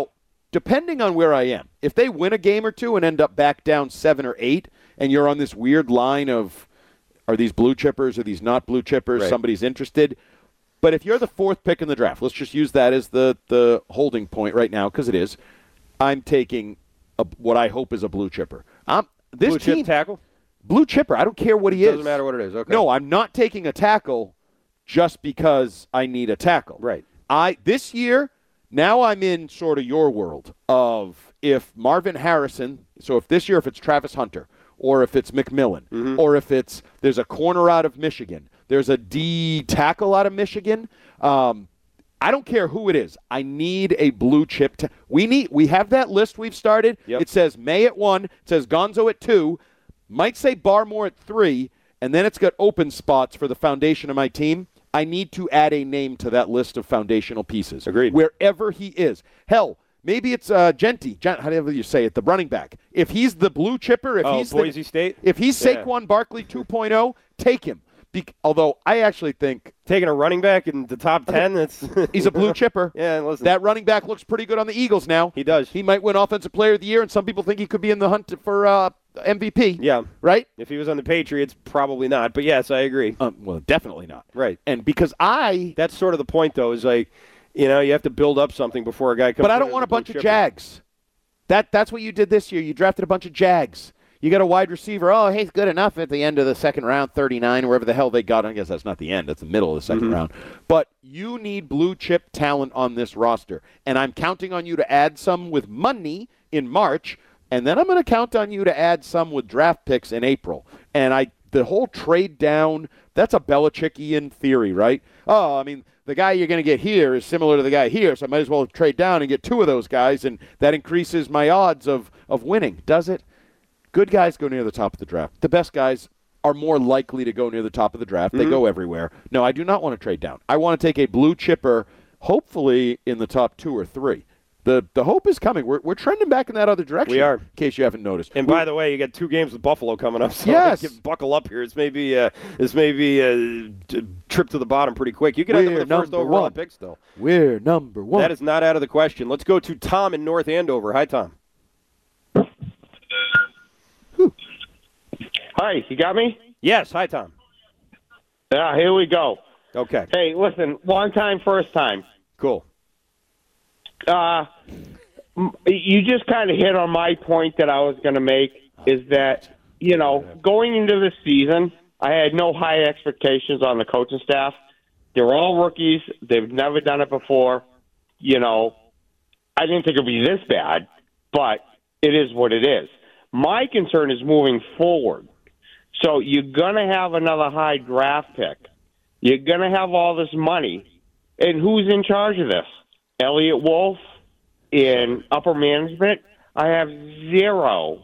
Speaker 8: depending on where I am, if they win a game or two and end up back down seven or eight, and you're on this weird line of, are these blue chippers, are these not blue chippers,
Speaker 6: Right.
Speaker 8: somebody's interested. But if you're the fourth pick in the draft, let's just use that as the, the holding point right now, because it is, I'm taking a, what I hope is a blue chipper. I'm, this
Speaker 6: Blue
Speaker 8: team,
Speaker 6: chip tackle?
Speaker 8: Blue chipper, I don't care what he
Speaker 6: It
Speaker 8: is.
Speaker 6: doesn't matter what it is. Okay.
Speaker 8: No, I'm not taking a tackle just because I need a tackle.
Speaker 6: Right.
Speaker 8: I this year, now I'm in sort of your world of if Marvin Harrison, so if this year if it's Travis Hunter, or if it's McMillan,
Speaker 6: Mm-hmm.
Speaker 8: or if it's there's a corner out of Michigan, there's a D tackle out of Michigan, um, I don't care who it is. I need a blue chip. Ta- we need. We have that list we've started.
Speaker 6: Yep.
Speaker 8: It says May at one. It says Gonzo at two. Might say Barmore at three, and then it's got open spots for the foundation of my team. I need to add a name to that list of foundational pieces.
Speaker 6: Agreed.
Speaker 8: Wherever he is. Hell, maybe it's uh, Genty. Gen- however you say it, the running back. If he's the blue chipper, if
Speaker 6: Oh,
Speaker 8: he's
Speaker 6: Boise
Speaker 8: the,
Speaker 6: State?
Speaker 8: if he's
Speaker 6: Yeah.
Speaker 8: Saquon Barkley two point oh, take him. Be- although I actually think
Speaker 6: Taking a running back in the top ten, that's
Speaker 8: he's a blue chipper.
Speaker 6: Yeah, listen.
Speaker 8: That running back looks pretty good on the Eagles now.
Speaker 6: He does.
Speaker 8: He might win Offensive Player of the Year, and some people think he could be in the hunt for uh, M V P.
Speaker 6: Yeah.
Speaker 8: Right?
Speaker 6: If he was on the Patriots, probably not. But yes, I agree.
Speaker 8: Um, well, definitely not.
Speaker 6: Right.
Speaker 8: And because I...
Speaker 6: That's sort of the point, though, is like, you know, you have to build up something before a guy comes
Speaker 8: But I
Speaker 6: in
Speaker 8: don't
Speaker 6: as
Speaker 8: want a
Speaker 6: blue
Speaker 8: bunch of
Speaker 6: chipper.
Speaker 8: Jags. That That's what you did this year. You drafted a bunch of Jags. You got a wide receiver. Oh, he's good enough at the end of the second round, thirty-nine, wherever the hell they got him. I guess that's not the end. That's the middle of the 2nd
Speaker 6: Mhm.
Speaker 8: round. But you need blue chip talent on this roster. And I'm counting on you to add some with money in March, and then I'm going to count on you to add some with draft picks in April. And I the whole trade down, that's a Belichickian theory, right? Oh, I mean, the guy you're going to get here is similar to the guy here, so I might as well trade down and get two of those guys, and that increases my odds of, of winning. Does it? Good guys go near the top of the draft. The best guys are more likely to go near the top of the draft. They
Speaker 6: Mhm.
Speaker 8: go everywhere. No, I do not want to trade down. I want to take a blue chipper, hopefully in the top two or three. The the hope is coming. We're we're trending back in that other direction.
Speaker 6: We are.
Speaker 8: In case you haven't noticed.
Speaker 6: And
Speaker 8: We-
Speaker 6: by the way, you got two games with Buffalo coming up, so
Speaker 8: Yes.
Speaker 6: get- buckle up here. It's maybe uh, this may be a d- trip to the bottom pretty quick. You can end up
Speaker 8: We're
Speaker 6: with the first
Speaker 8: number
Speaker 6: overall
Speaker 8: one.
Speaker 6: pick still.
Speaker 8: We're number one.
Speaker 6: That is not out of the question. Let's go to Tom in North Andover. Hi, Tom.
Speaker 12: Hi, you got me?
Speaker 6: Yes. Hi, Tom.
Speaker 12: Yeah, here we go.
Speaker 6: Okay.
Speaker 12: Hey, listen, long time, first time.
Speaker 6: Cool.
Speaker 12: Uh, m- you just kind of hit on my point that I was going to make is that, you know, going into the season, I had no high expectations on the coaching staff. They're all rookies. They've never done it before. You know, I didn't think it would be this bad, but it is what it is. My concern is moving forward. So you're going to have another high draft pick. You're going to have all this money. And who's in charge of this? Elliot Wolf in upper management? I have zero,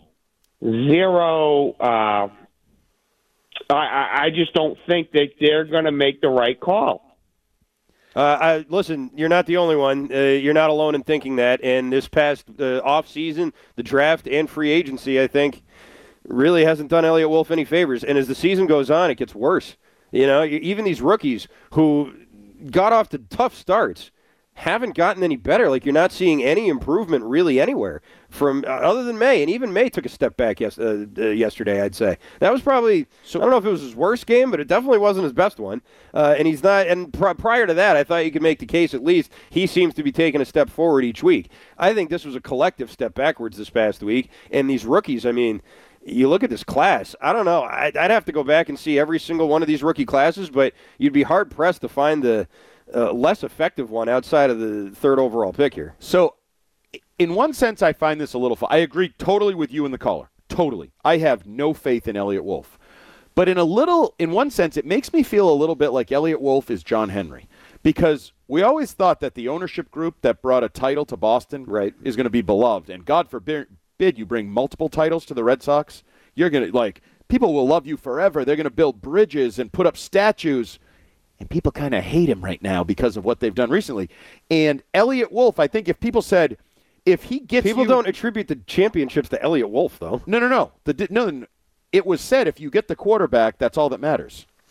Speaker 12: zero. Uh, I, I I just don't think that they're going to make the right call.
Speaker 6: Uh, I, listen, you're not the only one. Uh, you're not alone in thinking that. And this past uh, off season, the draft and free agency, I think, really hasn't done Elliot Wolf any favors. And as the season goes on, it gets worse. You know, even these rookies who got off to tough starts haven't gotten any better. Like, you're not seeing any improvement really anywhere from uh, other than May. And even May took a step back yes, uh, uh, yesterday, I'd say. That was probably, so, I don't know if it was his worst game, but it definitely wasn't his best one. Uh, and he's not, and pr- prior to that, I thought you could make the case at least he seems to be taking a step forward each week. I think this was a collective step backwards this past week. And these rookies, I mean, you look at this class, I don't know. I'd, I'd have to go back and see every single one of these rookie classes, but you'd be hard-pressed to find the uh, less effective one outside of the third overall pick here.
Speaker 8: So, in one sense, I find this a little fun. I agree totally with you and the caller. Totally. I have no faith in Elliot Wolf. But in a little, in one sense, it makes me feel a little bit like Elliot Wolf is John Henry. Because we always thought that the ownership group that brought a title to Boston
Speaker 6: right.
Speaker 8: is going to be beloved. And God forbid you bring multiple titles to the Red Sox. You're going to, like, people will love you forever. They're going to build bridges and put up statues. And people kind of hate him right now because of what they've done recently. And Elliot Wolf, I think if people said, if he gets
Speaker 6: People
Speaker 8: you,
Speaker 6: don't attribute the championships to Elliot Wolf, though.
Speaker 8: No, no, no. The, no, no. It was said if you get the quarterback, that's all that matters.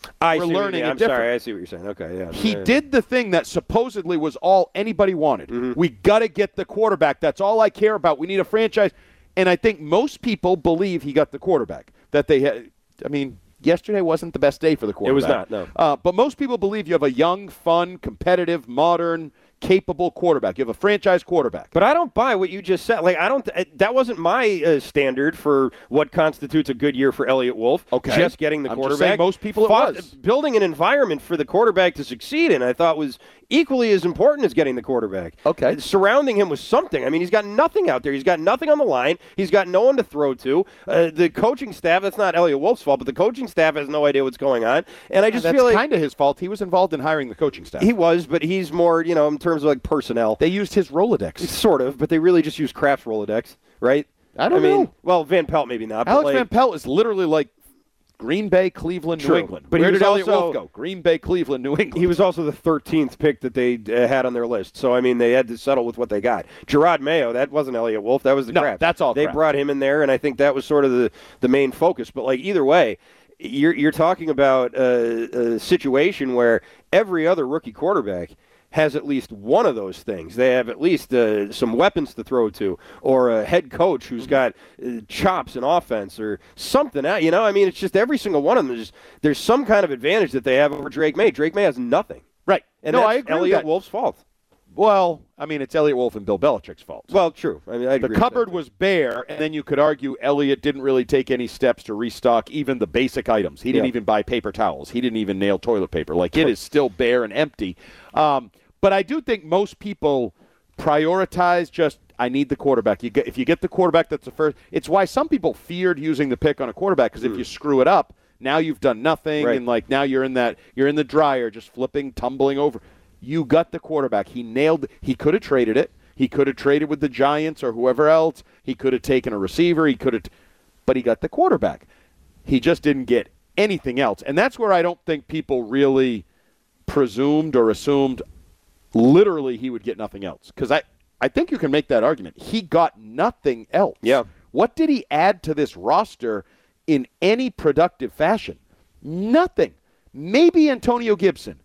Speaker 6: I
Speaker 8: we're
Speaker 6: see
Speaker 8: learning
Speaker 6: what
Speaker 8: a
Speaker 6: I'm
Speaker 8: different.
Speaker 6: sorry, I see what you're saying. Okay, yeah.
Speaker 8: He
Speaker 6: yeah.
Speaker 8: did the thing that supposedly was all anybody wanted.
Speaker 6: Mm-hmm.
Speaker 8: We got to get the quarterback. That's all I care about. We need a franchise. And I think most people believe he got the quarterback. That they had. I mean, yesterday wasn't the best day for the quarterback.
Speaker 6: It was not, no.
Speaker 8: Uh, but most people believe you have a young, fun, competitive, modern, capable quarterback. You have a franchise quarterback.
Speaker 6: But I don't buy what you just said. Like I don't. That wasn't my uh, standard for what constitutes a good year for Elliott Wolf.
Speaker 8: Okay.
Speaker 6: Just getting the
Speaker 8: I'm
Speaker 6: quarterback.
Speaker 8: just saying most people it
Speaker 6: Fought-
Speaker 8: was.
Speaker 6: building an environment for the quarterback to succeed in. I thought was equally as important as getting the quarterback.
Speaker 8: Okay.
Speaker 6: Surrounding him with something. I mean, he's got nothing out there. He's got nothing on the line. He's got no one to throw to. Uh, the coaching staff. That's not Elliott Wolf's fault, but the coaching staff has no idea what's going on. And I just
Speaker 8: That's
Speaker 6: feel like
Speaker 8: kind of his fault. He was involved in hiring the coaching staff.
Speaker 6: he was, but he's more, you know, in terms of like personnel.
Speaker 8: They used his Rolodex.
Speaker 6: Sort of, but they really just use Kraft's Rolodex, right?
Speaker 8: I don't
Speaker 6: I mean,
Speaker 8: know.
Speaker 6: Well, Van Pelt maybe not.
Speaker 8: Alex
Speaker 6: but like,
Speaker 8: Van Pelt is literally like Green Bay, Cleveland,
Speaker 6: True.
Speaker 8: New England.
Speaker 6: But
Speaker 8: Where
Speaker 6: he was
Speaker 8: did Elliott
Speaker 6: also-
Speaker 8: Wolf go? Green Bay, Cleveland, New England.
Speaker 6: He was also the thirteenth pick that they uh, had on their list. So, I mean, they had to settle with what they got. Gerard Mayo, that wasn't Elliott Wolf. That was the
Speaker 8: No,
Speaker 6: Kraft.
Speaker 8: that's all
Speaker 6: They
Speaker 8: Kraft.
Speaker 6: brought him in there, and I think that was sort of the, the main focus. But, like, either way, you're, you're talking about a, a situation where every other rookie quarterback has at least one of those things. They have at least uh, some weapons to throw to, or a head coach who's got uh, chops in offense, or something. You know, I mean, it's just every single one of them. There's, there's some kind of advantage that they have over Drake May. Drake May has nothing.
Speaker 8: Right.
Speaker 6: And
Speaker 8: no,
Speaker 6: that's
Speaker 8: I agree with
Speaker 6: Elliott
Speaker 8: that.
Speaker 6: Wolf's fault.
Speaker 8: Well, I mean, it's Elliott Wolf and Bill Belichick's fault.
Speaker 6: Well, true. I mean, I
Speaker 8: the
Speaker 6: agree with
Speaker 8: cupboard
Speaker 6: that.
Speaker 8: was bare, and then you could argue Elliott didn't really take any steps to restock even the basic items. He didn't
Speaker 6: Yeah.
Speaker 8: even buy paper towels. He didn't even nail toilet paper. Like, it is still bare and empty. Um, but I do think most people prioritize just, I need the quarterback. You get, if you get the quarterback, that's the first. It's why some people feared using the pick on a quarterback, because if you screw it up, now you've done nothing,
Speaker 6: Right.
Speaker 8: and like now you're in that you're in the dryer, just flipping, tumbling over. You got the quarterback. He nailed. He could have traded it. He could have traded with the Giants or whoever else. He could have taken a receiver. He could have, but he got the quarterback. He just didn't get anything else, and that's where I don't think people really presumed or assumed literally he would get nothing else. Because I, I think you can make that argument. He got nothing else.
Speaker 6: Yeah.
Speaker 8: What did he add to this roster in any productive fashion? Nothing. Maybe Antonio Gibson.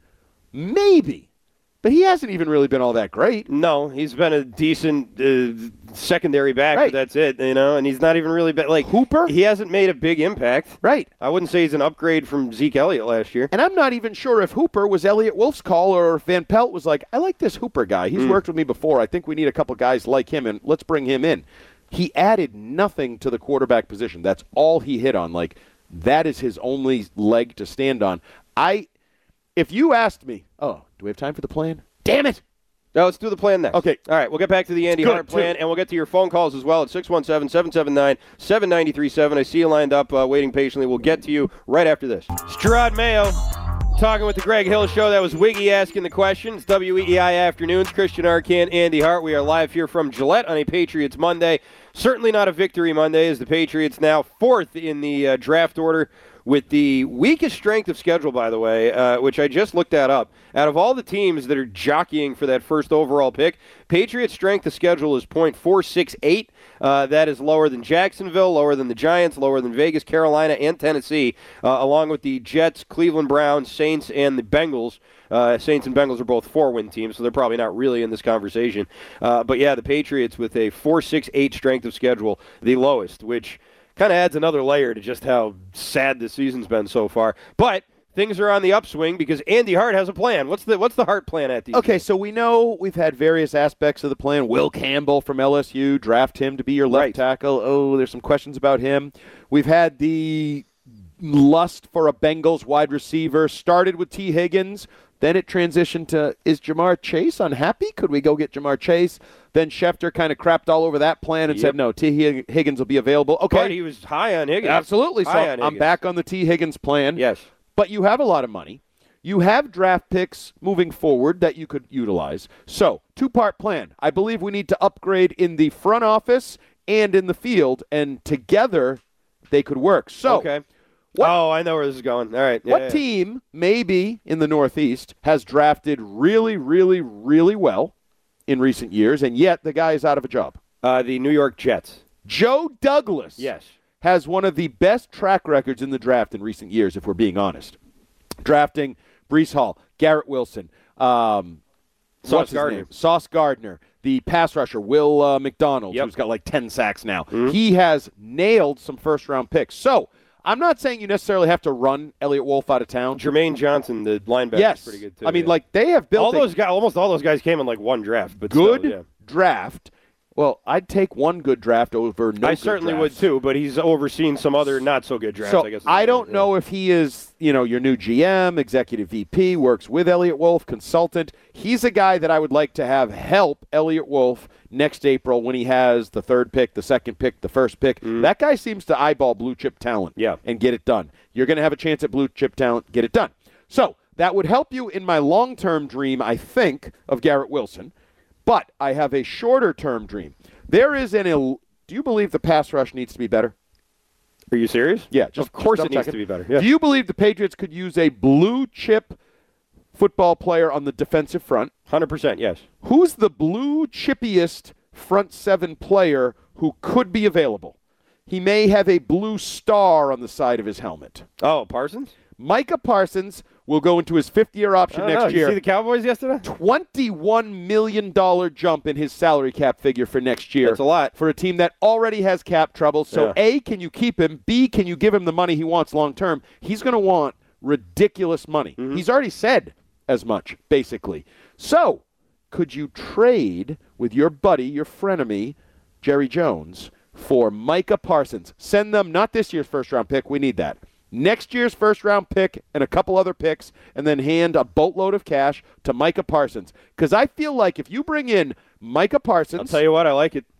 Speaker 8: Maybe. But he hasn't even really been all that great.
Speaker 6: No, he's been a decent uh, secondary back,
Speaker 8: Right.
Speaker 6: but that's it, you know, and he's not even really been, like,
Speaker 8: Hooper?
Speaker 6: he hasn't made a big impact.
Speaker 8: Right.
Speaker 6: I wouldn't say he's an upgrade from Zeke Elliott last year.
Speaker 8: And I'm not even sure if Hooper was Elliott Wolf's call or if Van Pelt was like, I like this Hooper guy. He's
Speaker 6: Mm.
Speaker 8: worked with me before. I think we need a couple guys like him, and let's bring him in. He added nothing to the quarterback position. That's all he hit on. Like, that is his only leg to stand on. I, if you asked me, oh, do we have time for the plan? Damn it.
Speaker 6: Now let's do the plan next.
Speaker 8: Okay.
Speaker 6: All right, we'll get back to the Andy
Speaker 8: Good,
Speaker 6: Hart plan,
Speaker 8: too.
Speaker 6: and we'll get to your phone calls as well at six one seven, seven seven nine, seven nine three seven. I see you lined up, uh, waiting patiently. We'll get to you right after this. It's Gerard Mayo talking with the Greg Hill Show. That was Wiggy asking the questions. W E E I Afternoons. Christian Arcan, Andy Hart. We are live here from Gillette on a Patriots Monday. Certainly not a victory Monday, as the Patriots now fourth in the uh, draft order, with the weakest strength of schedule, by the way, uh, which I just looked that up. Out of all the teams that are jockeying for that first overall pick, Patriots' strength of schedule is point four six eight. Uh, that is lower than Jacksonville, lower than the Giants, lower than Vegas, Carolina, and Tennessee, uh, along with the Jets, Cleveland Browns, Saints, and the Bengals. Uh, Saints and Bengals are both four-win teams, so they're probably not really in this conversation. Uh, but, yeah, the Patriots with a four six eight strength of schedule, the lowest, which kind of adds another layer to just how sad this season's been so far. But things are on the upswing because Andy Hart has a plan. What's the what's the Hart plan at these
Speaker 8: Okay,
Speaker 6: days?
Speaker 8: so we know we've had various aspects of the plan. Will Campbell from L S U, draft him to be your left
Speaker 6: Right.
Speaker 8: tackle. Oh, there's some questions about him. We've had the lust for a Bengals wide receiver. Started with T. Higgins. Then it transitioned to, is Jamar Chase unhappy? Could we go get Jamar Chase? Then Schefter kind of crapped all over that plan and
Speaker 6: Yep.
Speaker 8: said, no, T. Higgins will be available. Okay.
Speaker 6: But he was high on Higgins.
Speaker 8: Absolutely. So
Speaker 6: High on
Speaker 8: I'm
Speaker 6: Higgins.
Speaker 8: back on the T. Higgins plan.
Speaker 6: Yes.
Speaker 8: But you have a lot of money. You have draft picks moving forward that you could utilize. So, two-part plan. I believe we need to upgrade in the front office and in the field, and together they could work. So,
Speaker 6: Okay.
Speaker 8: what-
Speaker 6: oh, I know where this is going. All right. Yeah,
Speaker 8: what
Speaker 6: yeah.
Speaker 8: team, maybe in the Northeast, has drafted really, really, really well in recent years, and yet the guy is out of a job?
Speaker 6: Uh, the New York Jets.
Speaker 8: Joe Douglas
Speaker 6: Yes.
Speaker 8: has one of the best track records in the draft in recent years, if we're being honest. drafting Breece Hall, Garrett Wilson, um,
Speaker 6: Sauce Gardner.
Speaker 8: Sauce Gardner, the pass rusher, Will uh, McDonald,
Speaker 6: yep.
Speaker 8: who's got like ten sacks now.
Speaker 6: Mm-hmm.
Speaker 8: He has nailed some first-round picks. So I'm not saying you necessarily have to run Elliott Wolf out of town.
Speaker 6: Jermaine Johnson, the linebacker,
Speaker 8: yes.
Speaker 6: is pretty good too.
Speaker 8: I mean,
Speaker 6: yeah.
Speaker 8: like they have built
Speaker 6: all those guys. Almost all those guys came in like one draft, but
Speaker 8: good
Speaker 6: still, yeah.
Speaker 8: draft. Well, I'd take one good draft over no
Speaker 6: I
Speaker 8: good
Speaker 6: certainly
Speaker 8: drafts.
Speaker 6: would too, but he's overseen some other not so good drafts.
Speaker 8: So
Speaker 6: I guess.
Speaker 8: I don't know if he is, you know, your new G M, executive V P, works with Elliott Wolf, consultant. He's a guy that I would like to have help Elliott Wolf next April when he has the third pick, the second pick, the first pick.
Speaker 6: Mm.
Speaker 8: That guy seems to eyeball blue chip talent
Speaker 6: yeah.
Speaker 8: and get it done. You're going to have a chance at blue chip talent, get it done. So that would help you in my long-term dream, I think, of Garrett Wilson. But I have a shorter-term dream. There is an il- – do you believe the pass rush needs to be better?
Speaker 6: Are you serious?
Speaker 8: Yeah. Just,
Speaker 6: of course
Speaker 8: just
Speaker 6: it needs
Speaker 8: checking.
Speaker 6: to be better. Yeah.
Speaker 8: Do you believe the Patriots could use a blue chip football player on the defensive front?
Speaker 6: one hundred percent, yes.
Speaker 8: Who's the blue chippiest front seven player who could be available? He may have a blue star on the side of his helmet.
Speaker 6: Oh, Parsons?
Speaker 8: Micah Parsons will go into his fifth-year option next
Speaker 6: know.
Speaker 8: year.
Speaker 6: You see the Cowboys yesterday?
Speaker 8: twenty-one million dollars jump in his salary cap figure for next year.
Speaker 6: That's a lot.
Speaker 8: For a team that already has cap trouble. So,
Speaker 6: yeah.
Speaker 8: A, can you keep him? B, can you give him the money he wants long-term? He's going to want ridiculous money.
Speaker 6: Mm-hmm.
Speaker 8: He's already said as much, basically. So, could you trade with your buddy, your frenemy, Jerry Jones, for Micah Parsons? Send them not this year's first-round pick. We need that. Next year's first-round pick and a couple other picks, and then hand a boatload of cash to Micah Parsons. Because I feel like if you bring in Micah Parsons...
Speaker 6: I'll tell you what, I like it.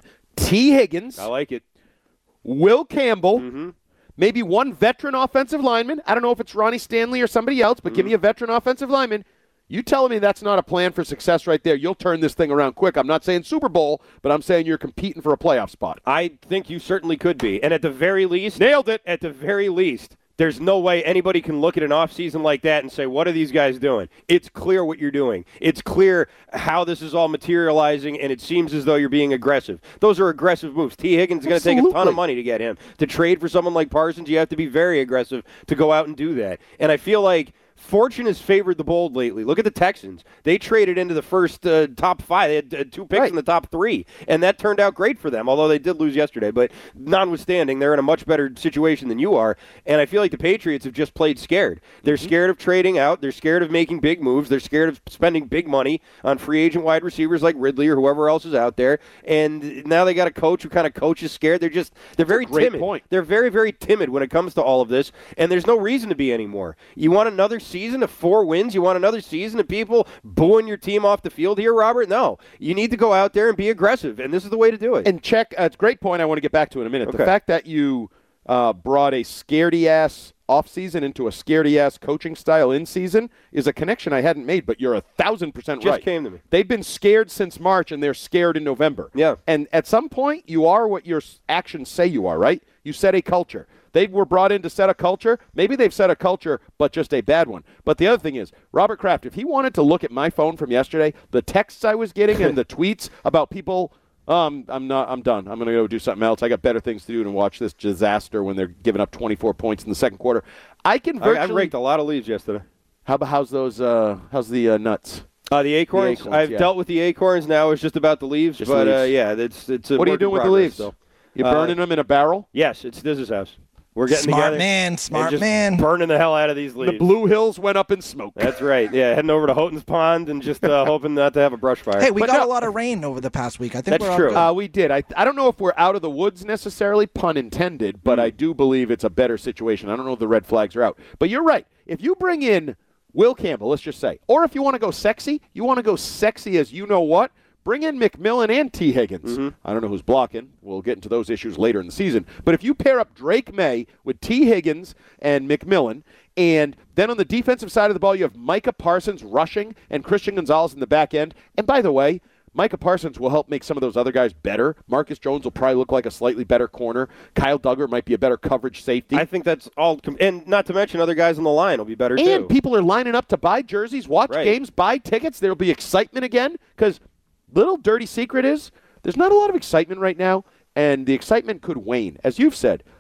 Speaker 8: T. Higgins...
Speaker 6: I like it.
Speaker 8: Will Campbell...
Speaker 6: Mm-hmm.
Speaker 8: Maybe one veteran offensive lineman. I don't know if it's Ronnie Stanley or somebody else, but mm-hmm. give me a veteran offensive lineman. You telling me that's not a plan for success right there, you'll turn this thing around quick. I'm not saying Super Bowl, but I'm saying you're competing for a playoff spot.
Speaker 6: I think you certainly could be. And at the very least...
Speaker 8: Nailed it.
Speaker 6: At the very least... There's no way anybody can look at an offseason like that and say, what are these guys doing? It's clear what you're doing. It's clear how this is all materializing, and it seems as though you're being aggressive. Those are aggressive moves. T. Higgins is going to take a ton of money to get him. To trade for someone like Parsons, you have to be very aggressive to go out and do that. And I feel like fortune has favored the bold lately. Look at the Texans. They traded into the first uh, top five. They had uh, two picks
Speaker 8: right.
Speaker 6: in the top three, and that turned out great for them, although they did lose yesterday. But notwithstanding, they're in a much better situation than you are, and I feel like the Patriots have just played scared. They're mm-hmm. scared of trading out. They're scared of making big moves. They're scared of spending big money on free agent wide receivers like Ridley or whoever else is out there, and now they got a coach who kind of coaches scared. They're just they're
Speaker 8: That's
Speaker 6: very
Speaker 8: a great
Speaker 6: timid.
Speaker 8: Point.
Speaker 6: They're very, very timid when it comes to all of this, and there's no reason to be anymore. You want another season of four wins? You want another season of people booing your team off the field here, Robert? No. You need to go out there and be aggressive, and this is the way to do it.
Speaker 8: And check, uh, it's a great point I want to get back to in a minute.
Speaker 6: Okay.
Speaker 8: The fact that you uh, brought a scaredy-ass offseason into a scaredy-ass coaching style in-season is a connection I hadn't made, but you're a thousand percent
Speaker 6: Just
Speaker 8: right.
Speaker 6: came to me.
Speaker 8: They've been scared since March, and they're scared in November.
Speaker 6: Yeah.
Speaker 8: And at some point, you are what your actions say you are, right? You set a culture. They were brought in to set a culture. Maybe they've set a culture, but just a bad one. But the other thing is, Robert Kraft, if he wanted to look at my phone from yesterday, the texts I was getting and the tweets about people, um, I'm not, I'm done. I'm going to go do something else. I got better things to do than watch this disaster when they're giving up twenty-four points in the second quarter. I can virtually.
Speaker 6: I, I raked a lot of leaves yesterday.
Speaker 8: How about how's those? Uh, how's the uh, nuts?
Speaker 6: Uh, the acorns.
Speaker 8: The acorns
Speaker 6: I've
Speaker 8: yeah.
Speaker 6: dealt with the acorns. Now it's just about the leaves.
Speaker 8: Just
Speaker 6: but
Speaker 8: leaves.
Speaker 6: Uh, yeah, it's it's. A
Speaker 8: what are you
Speaker 6: work
Speaker 8: doing
Speaker 6: in
Speaker 8: with the
Speaker 6: progress,
Speaker 8: leaves?
Speaker 6: So.
Speaker 8: You burning uh, them in a barrel?
Speaker 6: Yes, it's Diz's house. We're getting
Speaker 13: smart
Speaker 6: together.
Speaker 13: man, smart
Speaker 6: and just
Speaker 13: man.
Speaker 6: Burning the hell out of these leaves.
Speaker 8: The Blue Hills went up in smoke.
Speaker 6: That's right. Yeah, heading over to Houghton's Pond and just uh, hoping not to have a brush fire.
Speaker 13: Hey, we
Speaker 8: But
Speaker 13: got
Speaker 8: no,
Speaker 13: a lot of rain over the past week. I think
Speaker 6: That's
Speaker 13: we're all
Speaker 6: true.
Speaker 13: good.
Speaker 8: Uh, we did. I I don't know if we're out of the woods necessarily, pun intended, but mm. I do believe it's a better situation. I don't know if the red flags are out. But you're right. If you bring in Will Campbell, let's just say, or if you want to go sexy, you want to go sexy as you know what, bring in McMillan and T. Higgins.
Speaker 6: Mm-hmm.
Speaker 8: I don't know who's blocking. We'll get into those issues later in the season. But if you pair up Drake May with T. Higgins and McMillan, and then on the defensive side of the ball, you have Micah Parsons rushing and Christian Gonzalez in the back end. And by the way, Micah Parsons will help make some of those other guys better. Marcus Jones will probably look like a slightly better corner. Kyle Duggar might be a better coverage safety.
Speaker 6: I think that's all. Com- and not to mention other guys on the line will be better,
Speaker 8: and
Speaker 6: too.
Speaker 8: And people are lining up to buy jerseys, watch
Speaker 6: right.
Speaker 8: games, buy tickets. There will be excitement again because little dirty secret is there's not a lot of excitement right now, and the excitement could wane. As you've said,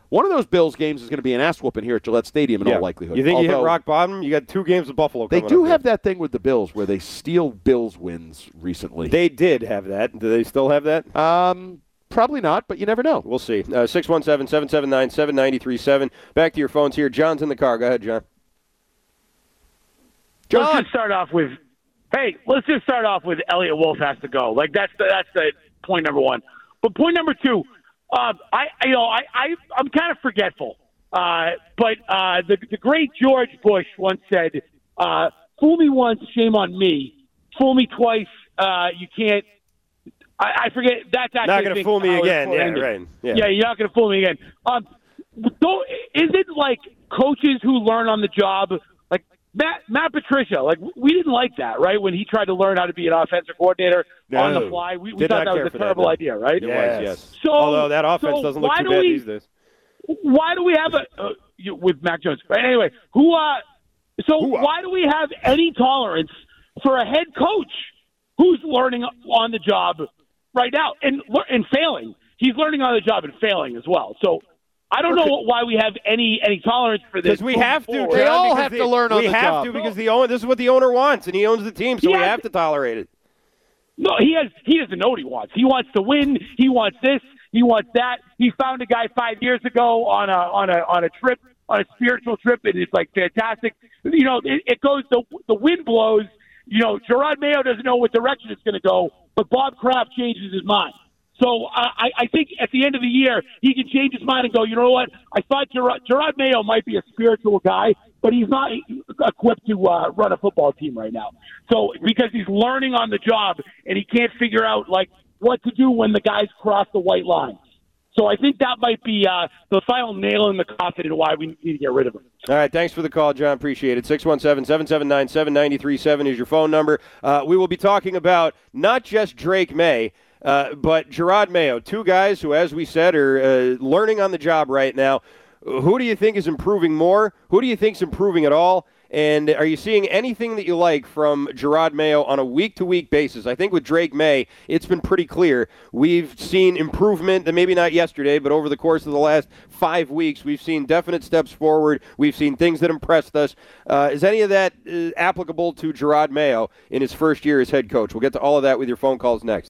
Speaker 8: One of those Bills games is going to be an ass whooping here at Gillette Stadium in
Speaker 6: Yeah.
Speaker 8: all likelihood.
Speaker 6: You think you
Speaker 8: Although,
Speaker 6: hit rock bottom? You got two games with Buffalo
Speaker 8: They
Speaker 6: coming
Speaker 8: do
Speaker 6: up
Speaker 8: have
Speaker 6: there.
Speaker 8: that thing with the Bills where they steal Bills wins recently.
Speaker 6: They did have that. Do they still have that?
Speaker 8: Um, probably not, but you never know.
Speaker 6: We'll see. Uh, six one seven, seven seven nine, seven nine three seven. Back to your phones here. John's in the car. Go ahead, John. John.
Speaker 13: Let's just start off with, hey, let's just start off with Elliot Wolf has to go. Like that's the, that's the point number one. But point number two, uh, I you know I, I I'm kind of forgetful. Uh, but uh, the the great George Bush once said, uh, "Fool me once, shame on me. Fool me twice, uh, you can't." I, I forget. That's actually
Speaker 6: Not going to fool me
Speaker 13: how it
Speaker 6: again. Yeah,
Speaker 13: ended.
Speaker 6: right. Yeah.
Speaker 13: yeah, you're not going to fool me again. Um, don't, is it like coaches who learn on the job? Like Matt, Matt Patricia, like we didn't like that, right? When he tried to learn how to be an offensive coordinator
Speaker 6: No.
Speaker 13: on the fly, we, we
Speaker 6: Did
Speaker 13: thought
Speaker 6: not
Speaker 13: that
Speaker 6: care
Speaker 13: was
Speaker 6: for
Speaker 13: a
Speaker 6: that,
Speaker 13: terrible
Speaker 6: no.
Speaker 13: idea, right?
Speaker 6: It was, yes.
Speaker 13: So,
Speaker 6: Although that offense
Speaker 13: so
Speaker 6: doesn't look
Speaker 13: why
Speaker 6: too
Speaker 13: do
Speaker 6: bad
Speaker 13: we,
Speaker 6: these days.
Speaker 13: Why do we have a uh, you, with Mac Jones? But anyway, who? Uh, so why do we have any tolerance for a head coach who's learning on the job right now and and failing? He's learning on the job and failing as well. So I don't know why we have any any tolerance for this.
Speaker 6: Because we have to.
Speaker 13: forward.
Speaker 6: John,
Speaker 8: They all
Speaker 6: because
Speaker 8: have
Speaker 6: the-
Speaker 8: to learn on
Speaker 6: we
Speaker 8: the
Speaker 6: have
Speaker 8: job.
Speaker 6: to because the owner. This is what the owner wants, and he owns the team, so
Speaker 13: He
Speaker 6: we
Speaker 13: has-
Speaker 6: have to tolerate it.
Speaker 13: No, he has. He doesn't know what he wants. He wants to win. He wants this. He wants that. He found a guy five years ago on a on a on a trip on a spiritual trip, and it's like fantastic. You know, it, it goes. The the wind blows. You know, Gerard Mayo doesn't know what direction it's going to go, but Bob Kraft changes his mind. So I, I think at the end of the year, he can change his mind and go, you know what? I thought Gerard, Gerard Mayo might be a spiritual guy, but he's not equipped to uh, run a football team right now. So because he's learning on the job and he can't figure out like what to do when the guys cross the white line. So I think that might be uh, the final nail in the coffin and why we need to get rid of him.
Speaker 6: All right, thanks for the call, John. Appreciate it. six one seven, seven seven nine, seven nine three seven is your phone number. Uh, we will be talking about not just Drake May, uh, but Gerard Mayo, two guys who, as we said, are uh, learning on the job right now. Who do you think is improving more? Who do you think is improving at all? And are you seeing anything that you like from Gerard Mayo on a week-to-week basis? I think with Drake May, it's been pretty clear. We've seen improvement, and maybe not yesterday, but over the course of the last five weeks, we've seen definite steps forward. We've seen things that impressed us. Uh, is any of that uh, applicable to Gerard Mayo in his first year as head coach? We'll get to all of that with your phone calls next.